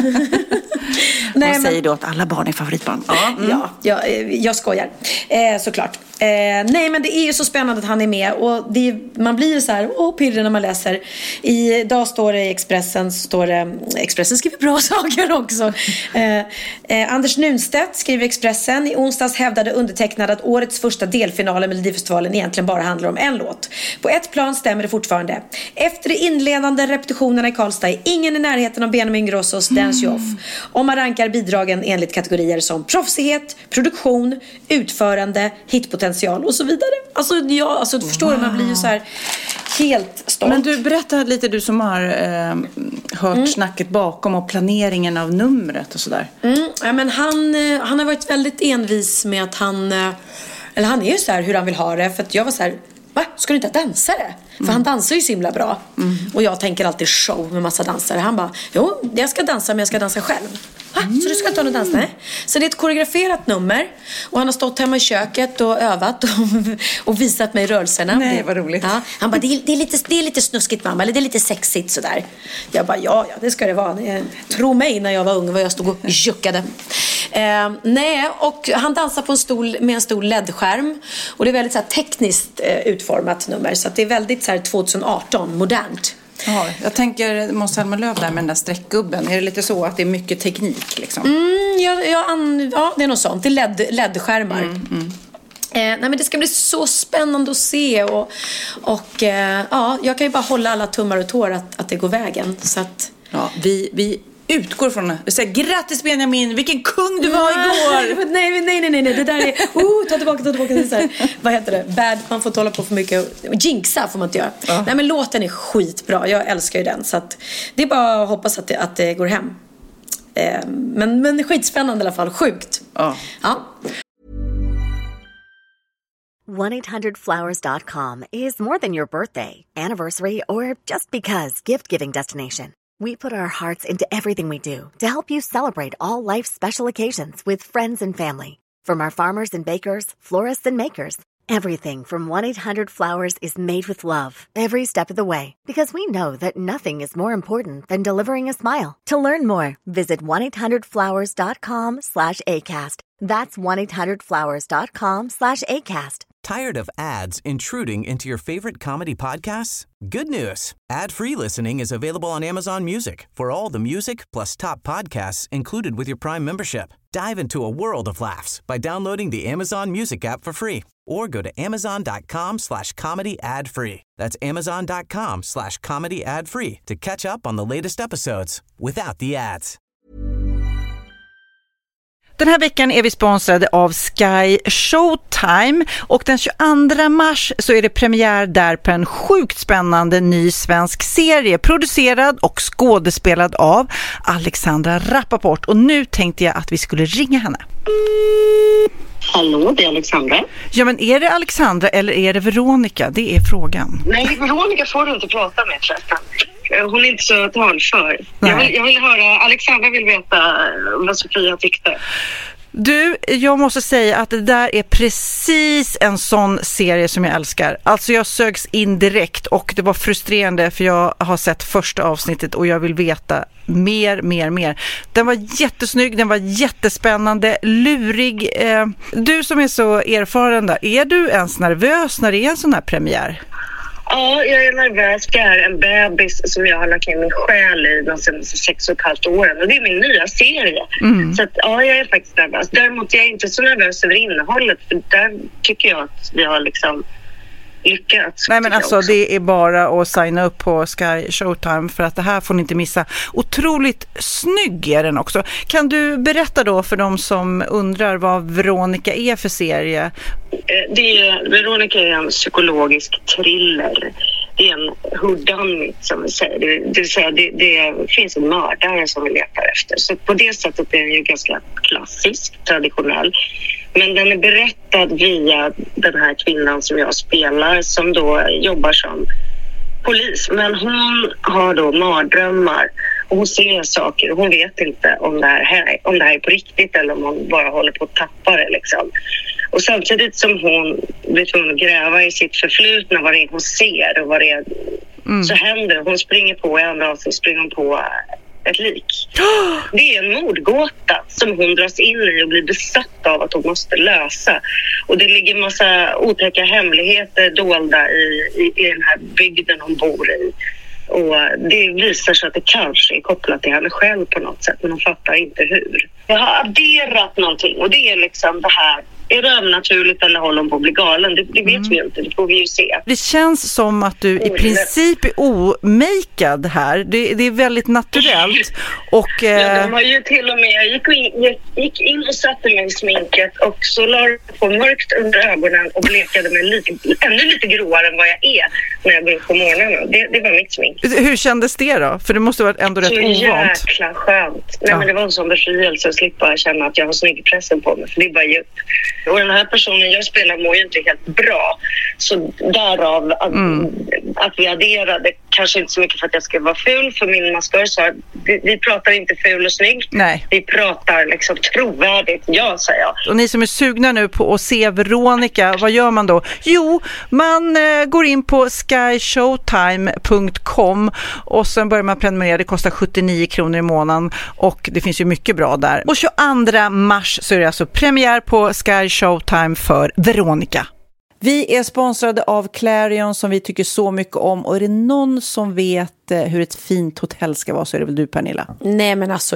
Man säger då att alla barn är favoritbarn. Ja, jag skojar. Såklart. Nej, men det är ju så spännande att han är med. Och man blir ju så här pirrig när man läser. Idag står det i Expressen, Expressen skriver bra saker också. Anders Nunstedt skriver Expressen. I onsdags hävdade undertecknad att årets första delfinal i Melodifestivalen egentligen bara handlar om en låt. På ett plan stämmer det fortfarande. Efter de inledande repetitionerna i Karlstad är ingen i närheten av Benjamin Ingrossos Dance You Off. Om man rankar bidragen enligt kategorier som proffsighet, produktion, utförande, hitpotential och så vidare. Alltså förstår du, man blir ju så här helt stolt. Men du, berätta lite, du som har hört snacket bakom och planeringen av numret och sådär. Ja, men han har varit väldigt envis med att han är ju så här hur han vill ha det. För att jag var så här, va? Ska du inte dansa det? För han dansar ju så himla bra. Och jag tänker alltid show med massa dansare. Han bara, jo, jag ska dansa men jag ska dansa själv. Så du ska inte ha någon dans? Nej. Så det är ett koreograferat nummer. Och han har stått hemma i köket och övat och visat mig rörelserna. Nej, vad roligt. Ja, han bara, det är lite snuskigt mamma. Eller det är lite sexigt sådär. Jag bara, ja, det ska det vara. Tro mig, när jag var ung var jag stod och juckade. Nej, och han dansar på med en stor LED-skärm. Och det är väldigt så här, tekniskt utformat nummer. Så att det är väldigt så här, 2018, modernt. Ja, jag tänker Måns Zelmerlöw där med den där streckgubben. Är det lite så att det är mycket teknik liksom? Ja, det är något sånt. Det är LED-skärmar. Nej, men det ska bli så spännande att se. Och jag kan ju bara hålla alla tummar och tår att det går vägen. Så att... Ja, vi utgår från att säga grattis Benjamin, vilken kung du var igår. Nej, det där är ta tillbaka det så här. Vad heter det? Bad, man får inte hålla på för mycket. Jinxa får man inte göra. Nej, men låten är skitbra, jag älskar ju den. Så att det är bara att hoppas att det går hem. Men skitspännande i alla fall, sjukt. Ja. 1-800-Flowers.com is more than your birthday, anniversary, or just because gift-giving destination. We put our hearts into everything we do to help you celebrate all life's special occasions with friends and family. From our farmers and bakers, florists and makers, Everything from 1-800-Flowers is made with love. Every step of the way. Because we know that nothing is more important than delivering a smile. To learn more, visit 1-800-Flowers.com/ACAST. That's 1-800-Flowers.com/ACAST. Tired of ads intruding into your favorite comedy podcasts? Good news. Ad-free listening is available on Amazon Music for all the music plus top podcasts included with your Prime membership. Dive into a world of laughs by downloading the Amazon Music app for free or go to amazon.com/comedy ad-free. That's amazon.com/comedy ad-free to catch up on the latest episodes without the ads. Den här veckan är vi sponsrade av Sky Showtime och den 22 mars så är det premiär där på en sjukt spännande ny svensk serie producerad och skådespelad av Alexandra Rappaport. Och nu tänkte jag att vi skulle ringa henne. Hallå, det är Alexandra. Ja, men är det Alexandra eller är det Veronica? Det är frågan. Nej, Veronica får du inte prata med förresten. Hon är inte så talför. Jag vill höra, Alexandra vill veta vad Sofia tyckte. Du, jag måste säga att det där är precis en sån serie som jag älskar. Alltså jag sögs in direkt och det var frustrerande för jag har sett första avsnittet och jag vill veta mer. Den var jättesnygg, den var jättespännande, lurig. Du som är så erfaren där, är du ens nervös när det är en sån här premiär? Ja, jag är nervös. Det är en bebis som jag har lagt in min själ i de senaste 6,5 åren. Och det är min nya serie. Så att, ja, jag är faktiskt nervös. Däremot är jag inte så nervös över innehållet. För där tycker jag att vi har liksom lyckats. Nej, men alltså det är bara att signa upp på Sky Showtime för att det här får ni inte missa. Otroligt snygg är den också. Kan du berätta då för de som undrar vad Veronica är för serie? Veronica är en psykologisk thriller. Det är en whodunit som vi säger. Det vill säga det finns en mördare som vi letar efter. Så på det sättet är den ju ganska klassisk, traditionell. Men den är berättad via den här kvinnan som jag spelar som då jobbar som polis. Men hon har då mardrömmar och hon ser saker och hon vet inte om det här är på riktigt eller om hon bara håller på att tappa det liksom. Och samtidigt som hon blir tvungen att gräva i sitt förflutna, vad det är hon ser och vad det är, så händer det. Hon springer på, i andra avsnitt springer hon på ett lik. Det är en mordgåta som hon dras in i och blir besatt av att hon måste lösa. Och det ligger en massa otäcka hemligheter dolda i den här bygden hon bor i. Och det visar sig att det kanske är kopplat till henne själv på något sätt, men hon fattar inte hur. Jag har adderat någonting och det är liksom det här. Är det övernaturligt eller håller hon på att bli galen? Det vet vi inte, det får vi ju se. Det känns som att du i princip är omakead här. Det är väldigt naturellt. Och, ja, de har ju till och med, jag gick in och satte mig i sminket och så la jag på mörkt under ögonen och blekade mig ännu lite gråare än vad jag är när jag går upp på morgonen. Det var mitt smink. Hur kändes det då? För det måste ha varit ändå rätt ovant. Så jäkla skönt. Nej, men det var en sån befrielse att slippa känna att jag har snyggpressen på mig. För det är bara djupt. Och den här personen jag spelar mår ju inte helt bra. Så därav att vi adderade, kanske inte så mycket för att jag ska vara ful, för min maskör sa vi pratar inte ful och snygg. Nej. Vi pratar liksom trovärdigt, ja, säger jag. Och ni som är sugna nu på att se Veronica, vad gör man då? Jo, man går in på skyshowtime.com och sen börjar man prenumerera. Det kostar 79 kronor i månaden och det finns ju mycket bra där. Och 22 mars så är det alltså premiär på Sky Showtime för Veronica. Vi är sponsrade av Clarion som vi tycker så mycket om. Och är det någon som vet hur ett fint hotell ska vara så är det väl du, Pernilla? Nej, men alltså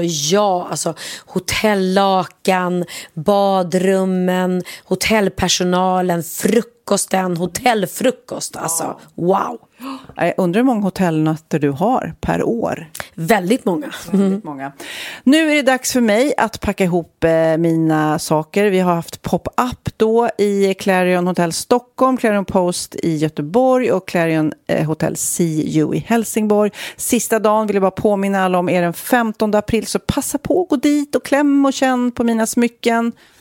hotellakan, badrummen, hotellpersonalen, frukosten, hotellfrukost. Alltså, wow. Jag undrar hur många hotellnätter du har per år. Väldigt många. Väldigt många. Nu är det dags för mig att packa ihop mina saker. Vi har haft pop-up då i Clarion Hotel Stockholm, Clarion Post i Göteborg och Clarion Hotel CU i Helsingborg. Sista dagen vill jag bara påminna alla om är den 15 april, så passa på att gå dit och kläm och känn på mina smycken.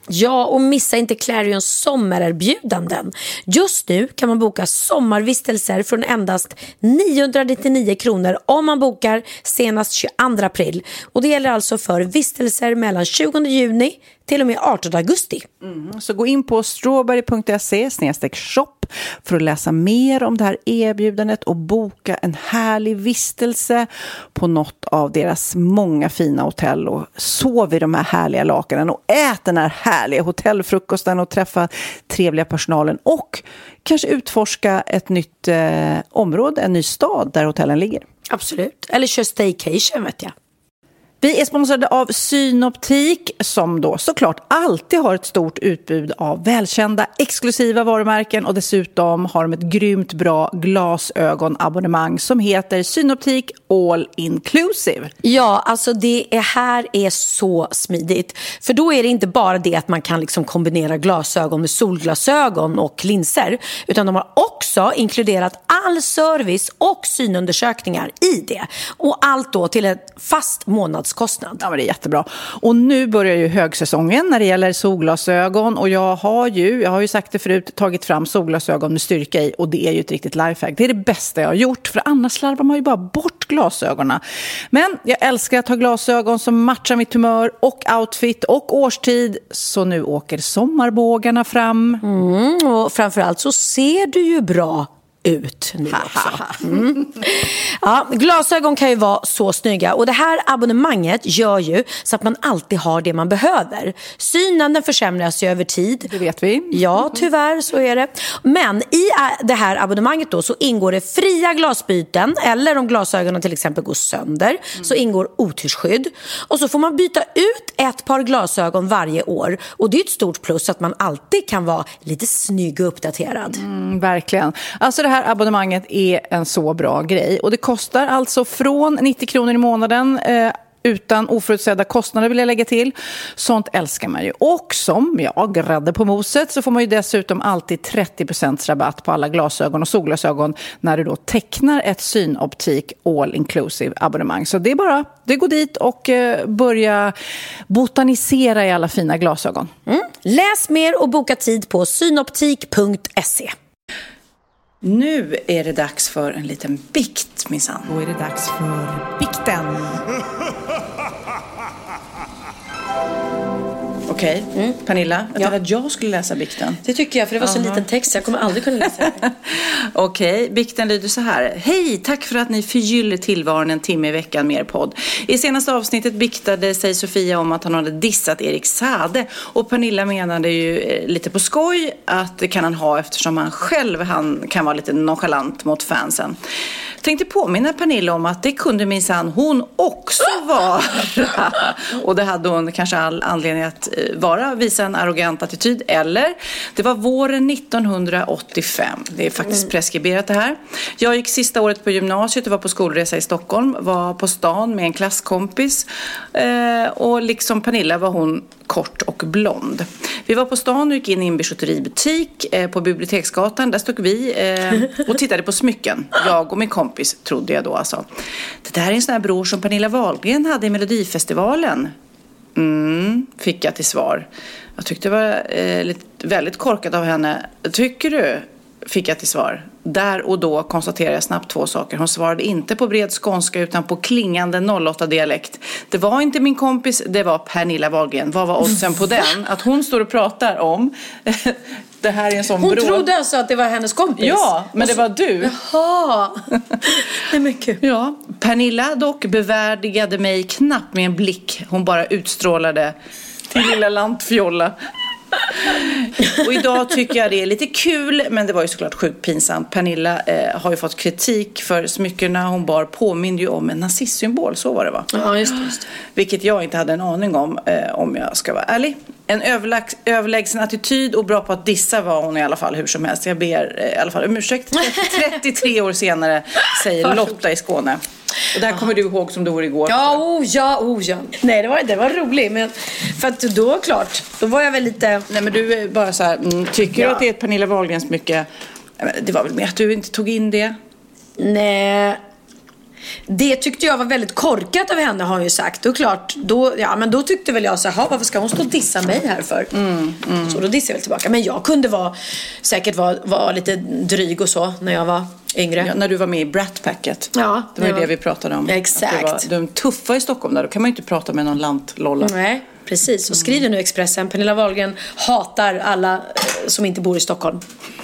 Ja, och missa inte Clarions sommarerbjudanden. Just nu kan man boka sommarvistelser från endast 999 kronor om man bokar senast 22 april. Och det gäller alltså för vistelser mellan 20 juni till och med 18 augusti. Så gå in på strawberry.se/shop för att läsa mer om det här erbjudandet och boka en härlig vistelse på något av deras många fina hotell och sov i de här härliga lakanen och ät den här härliga hotellfrukosten och träffa trevliga personalen och kanske utforska ett nytt område, en ny stad där hotellen ligger. Absolut, eller kör staycation vet jag. Vi är sponsrade av Synoptik som då såklart alltid har ett stort utbud av välkända exklusiva varumärken och dessutom har de ett grymt bra glasögonabonnemang som heter Synoptik All Inclusive. Ja, alltså det här är så smidigt. För då är det inte bara det att man kan liksom kombinera glasögon med solglasögon och linser, utan de har också inkluderat all service och synundersökningar i det. Och allt då till ett fast månadskostnad. Ja, men det är jättebra. Och nu börjar ju högsäsongen när det gäller solglasögon och jag har ju sagt det förut, tagit fram solglasögon med styrka i och det är ju ett riktigt lifehack. Det är det bästa jag har gjort för annars slarvar man ju bara bort glasögonen. Men jag älskar att ha glasögon som matchar mitt humör och outfit och årstid så nu åker sommarbågarna fram. Och framförallt så ser du ju bra ut nu också. Ja, glasögon kan ju vara så snygga och det här abonnemanget gör ju så att man alltid har det man behöver. Synen den försämras ju över tid. Det vet vi. Ja, tyvärr så är det. Men i det här abonnemanget då så ingår det fria glasbyten eller om glasögonen till exempel går sönder så ingår otyrsskydd och så får man byta ut ett par glasögon varje år och det är ett stort plus att man alltid kan vara lite snygg och uppdaterad. Verkligen. Alltså det här abonnemanget är en så bra grej och det kostar alltså från 90 kronor i månaden utan oförutsedda kostnader vill jag lägga till. Sånt älskar man ju. Och som jag grädde på moset så får man ju dessutom alltid 30% rabatt på alla glasögon och solglasögon när du då tecknar ett Synoptik All Inclusive abonnemang. Så det är bara, det går dit och börja botanisera i alla fina glasögon. Läs mer och boka tid på synoptik.se. Nu är det dags för en liten bikt, minsann. Då är det dags för bikten. Okej, Pernilla, jag tänkte att jag skulle läsa bikten. Det tycker jag, för det var så liten text. Jag kommer aldrig kunna läsa det. Okej, bikten lyder så här. Hej, tack för att ni förgyller tillvaron en timme i veckan med er podd. I senaste avsnittet biktade sig Sofia om att han hade dissat Erik Saade. Och Pernilla menade ju lite på skoj att det kan han ha eftersom han kan vara lite nonchalant mot fansen. Tänkte påminna Pernilla om att det kunde minsann hon också vara. Och det hade hon kanske all anledning att visa en arrogant attityd. Eller, det var våren 1985. Det är faktiskt preskriberat det här. Jag gick sista året på gymnasiet och var på skolresa i Stockholm. Var på stan med en klasskompis. Och liksom Pernilla var hon kort och blond. Vi var på stan och gick in i en bijouteributik på Biblioteksgatan. Där stod vi och tittade på smycken. Jag och min kompis trodde jag då alltså. Det där är en sån här bror som Pernilla Wahlgren hade i Melodifestivalen. Fick jag till svar. Jag tyckte det var väldigt korkat av henne. Tycker du? Fick jag till svar. Där och då konstaterade jag snabbt 2 saker. Hon svarade inte på bred skånska utan på klingande 08-dialekt. Det var inte min kompis, det var Pernilla Wahlgren. Vad var oddsen på den? Att hon står och pratar om det här är en sån Hon trodde alltså att det var hennes kompis? Ja, men det var du. Jaha. Det är mycket. Ja, Pernilla dock bevärdigade mig knappt med en blick. Hon bara utstrålade till lilla lantfjolla. Och idag tycker jag det är lite kul, men det var ju såklart sjukt pinsamt. Pernilla har ju fått kritik för smyckerna hon bar påminner ju om en nazistsymbol, så var det va? Ja, just det. Vilket jag inte hade en aning om jag ska vara ärlig. En överlägsen attityd och bra på att dissa var hon i alla fall hur som helst. Jag ber i alla fall om ursäkt. 33 år senare säger Lotta i Skåne. Och det här kommer du ihåg som det var igår. Ja. Nej, det var roligt. Men för att då, klart, då var jag väl lite... Nej, men du är bara så här, tycker du att det är ett Pernilla Wahlgrens mycket... Det var väl mer att du inte tog in det? Nej. Det tyckte jag var väldigt korkat av henne, har hon ju sagt. Och klart, då tyckte väl jag så här, varför ska hon stå och dissa mig här för? Så då dissade jag väl tillbaka. Men jag kunde säkert vara lite dryg och så när jag var yngre. Ja, när du var med i Brat-packet. Ja, det var ju det vi pratade om. Exakt. De tuffa i Stockholm där, då kan man ju inte prata med någon lantlolla. Nej, precis. Och skriv nu Expressen. Pernilla Wahlgren hatar alla som inte bor i Stockholm.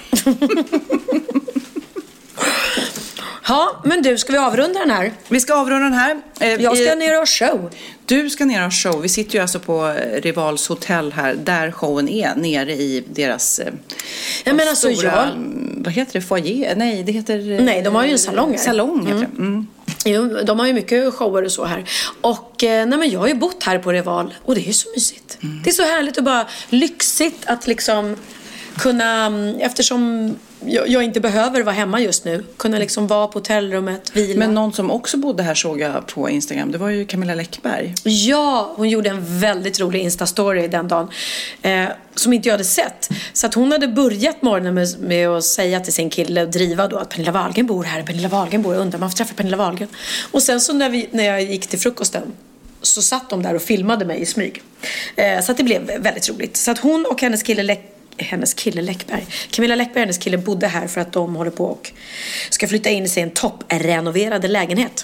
Ja, men du, ska vi avrunda den här? Vi ska avrunda den här. Jag ska ner och ha show. Du ska ner och ha show. Vi sitter ju alltså på Rivals hotell här, där showen är, nere i deras stora, vad heter det, foyer? Nej, det heter... Nej, de har ju en salong här. Salong heter det. Jo, de har ju mycket shower och så här. Och men jag har ju bott här på Rival och det är ju så mysigt. Det är så härligt och bara lyxigt att liksom kunna, eftersom jag inte behöver vara hemma just nu, kunna liksom vara på hotellrummet, vila. Men någon som också bodde här såg jag på Instagram, det var ju Camilla Läckberg. Ja, hon gjorde en väldigt rolig Insta-story den dagen som inte jag hade sett. Så att hon hade börjat morgonen med att säga till sin kille och driva då att Pernilla Wahlgren bor här, Pernilla Wahlgren bor, jag undrar man får träffa Pernilla Wahlgren. Och sen så när jag gick till frukosten så satt de där och filmade mig i smyg. Så att det blev väldigt roligt. Så att hon och hennes kille Läckberg, Camilla Läckberg och hennes kille bodde här för att de håller på och ska flytta in i sin topprenoverade lägenhet.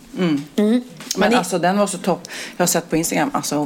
Men alltså den var så topp. Jag har sett på Instagram, alltså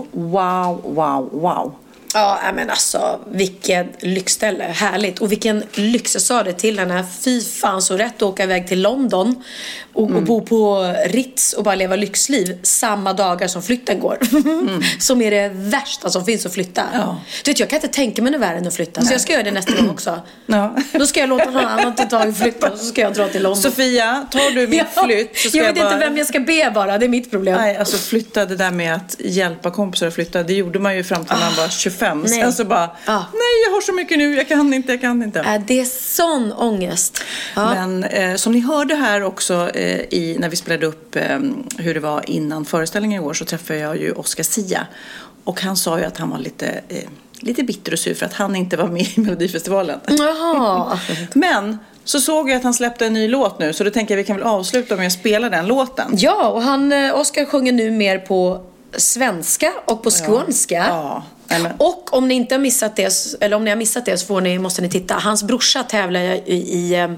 wow. Ja, men alltså vilken lyxställe, härligt. Och vilken lyx, jag sa det till henne. Fy fan så rätt att åka iväg till London och bo på Ritz och bara leva lyxliv samma dagar som flytten går. Som är det värsta som finns att flytta. Du vet, jag kan inte tänka mig något värre än att flytta. Så jag ska göra det nästa gång också. Då ska jag låta någon annan ta tag i flytten och så ska jag dra till London. Sofia, tar du min flytt så ska jag vet inte vem jag ska be bara, det är mitt problem. Nej, alltså flytta, det där med att hjälpa kompisar att flytta, det gjorde man ju fram till när man var 25. Nej. Alltså bara, nej jag har så mycket nu, jag kan inte. Det är sån ångest. Men som ni hörde här också när vi spelade upp hur det var innan föreställningen igår, så träffade jag ju Oscar Sia. Och han sa ju att han var lite bitter och sur för att han inte var med i Melodifestivalen. Jaha. Men så såg jag att han släppte en ny låt nu, så då tänker jag vi kan väl avsluta med att spela den låten. Ja, och Oscar sjunger nu mer på svenska och på skånska. Ja. Och om ni inte har missat det, eller om ni har missat det, så måste ni titta. Hans brorsa tävlar i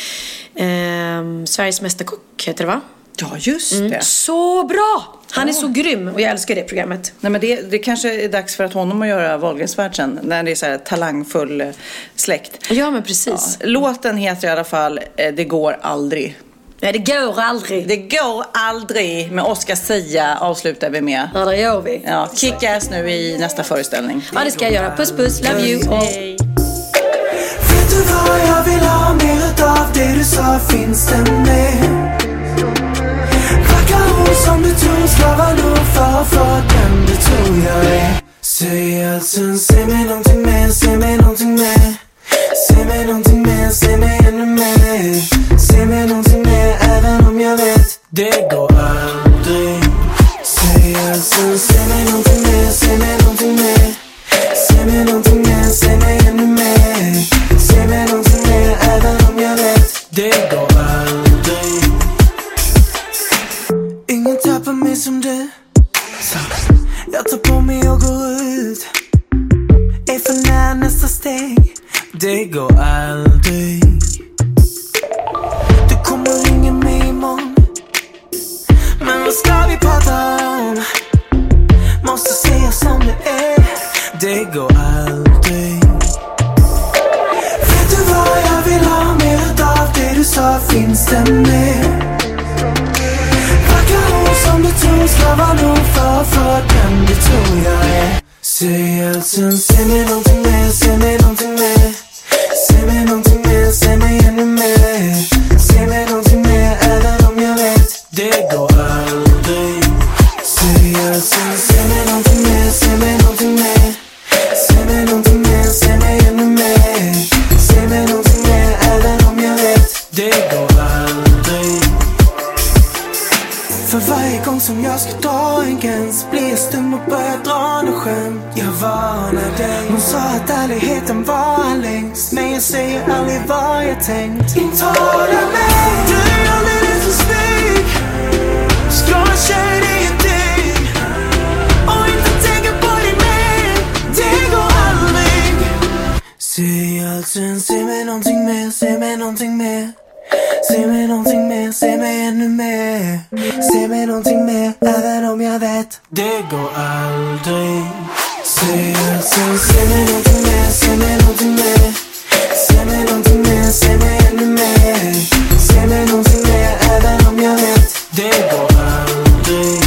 Sveriges Mästerkock, heter det va? Ja, just det. Så bra! Han är så grym och jag älskar det programmet. Nej, men det kanske är dags för att honom att göra Wahlgrensvärlden när det är så här talangfull släkt. Ja, men precis. Ja. Låten heter i alla fall Det går aldrig. Nej, det går aldrig. Det går aldrig. Med Oscar Sia avslutar vi med. Ja, det gör vi. Ja, kick-ass nu i nästa föreställning. Ja, det ska jag göra. Puss, puss. Love you. Hej. Vet du vad jag vill ha mer utav det du sa, finns det med? Vackra ord som du tror ska vara nog för den du tror jag är. Säg alltså, säg mig någonting mer, säg mig någonting mer. Säg mig någonting mer, säg mig ännu mer. Säg mig någonting mer, även om jag vet det går aldrig. Säg alltså, säg mig någonting mer, säg mig någonting mer. Säg mig någonting mer, säg mig ännu mer. Säg mig någonting mer, även om jag vet det går aldrig. Ingen tappar mig som du. Jag tar på mig och går ut. Är för nära nästa steg. Det går aldrig. Du kommer ringa mig imorgon. Men vad ska vi prata om? Måste säga som det är. Det går aldrig. Vet du vad jag vill ha mer utav det du sa, finns det med? Vackra ord som du tror ska vara nog för den du tror jag är. Säg alltså, säg mig någonting mer, säg mig någonting mer. Säg mig någonting mer, säg mig ännu mer. Säg mig någonting mer, även om jag vet det går aldrig. Säg alltså, säg mig någonting mer, säg mig någonting mer. Säg mig någonting mer, säg mig ännu mer. Säg mig någonting mer, även om jag vet det går aldrig. För varje gång som jag ska dra en gräns blir jag stum och börjar dra något skämt. Jag varnar dig. Hon sa att ärligheten var längst, men jag säger aldrig vad jag tänkt. Intala mig, du är alldeles för snygg. bara kör i ett dygn och inte tänker på dig mer. Det går aldrig. Säg allt sen, säg mig någonting mer, säg mig någonting mer. Säg mig någonting mer, säg mig ännu mer. Säg mig någonting mer, även om jag vet det går aldrig. Säg allt sen, säg mig någonting mer, säg mig någonting mer. Säg mig någonting mer, säg mig ännu mer. Säg mig någonting mer, även om jag vet det går aldrig.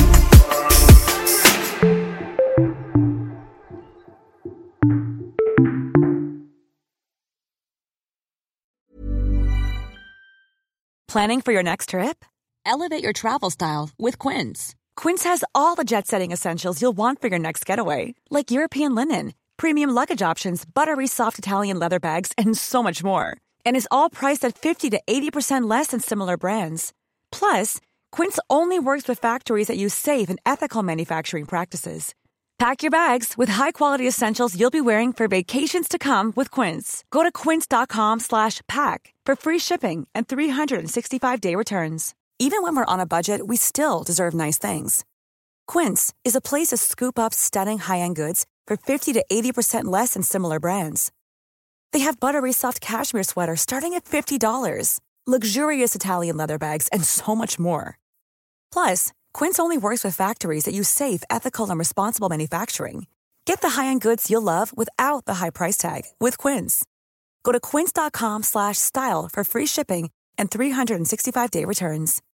Planning for your next trip? Elevate your travel style with Quince. Quince has all the jet-setting essentials you'll want for your next getaway, like European linen, premium luggage options, buttery soft Italian leather bags, and so much more. And is all priced at 50 to 80% less than similar brands. Plus, Quince only works with factories that use safe and ethical manufacturing practices. Pack your bags with high-quality essentials you'll be wearing for vacations to come with Quince. Go to quince.com/pack for free shipping and 365-day returns. Even when we're on a budget, we still deserve nice things. Quince is a place to scoop up stunning high-end goods for 50 to 80% less than similar brands. They have buttery soft cashmere sweaters starting at $50, luxurious Italian leather bags, and so much more. Plus, Quince only works with factories that use safe, ethical, and responsible manufacturing. Get the high-end goods you'll love without the high price tag with Quince. Go to quince.com/style for free shipping and 365-day returns.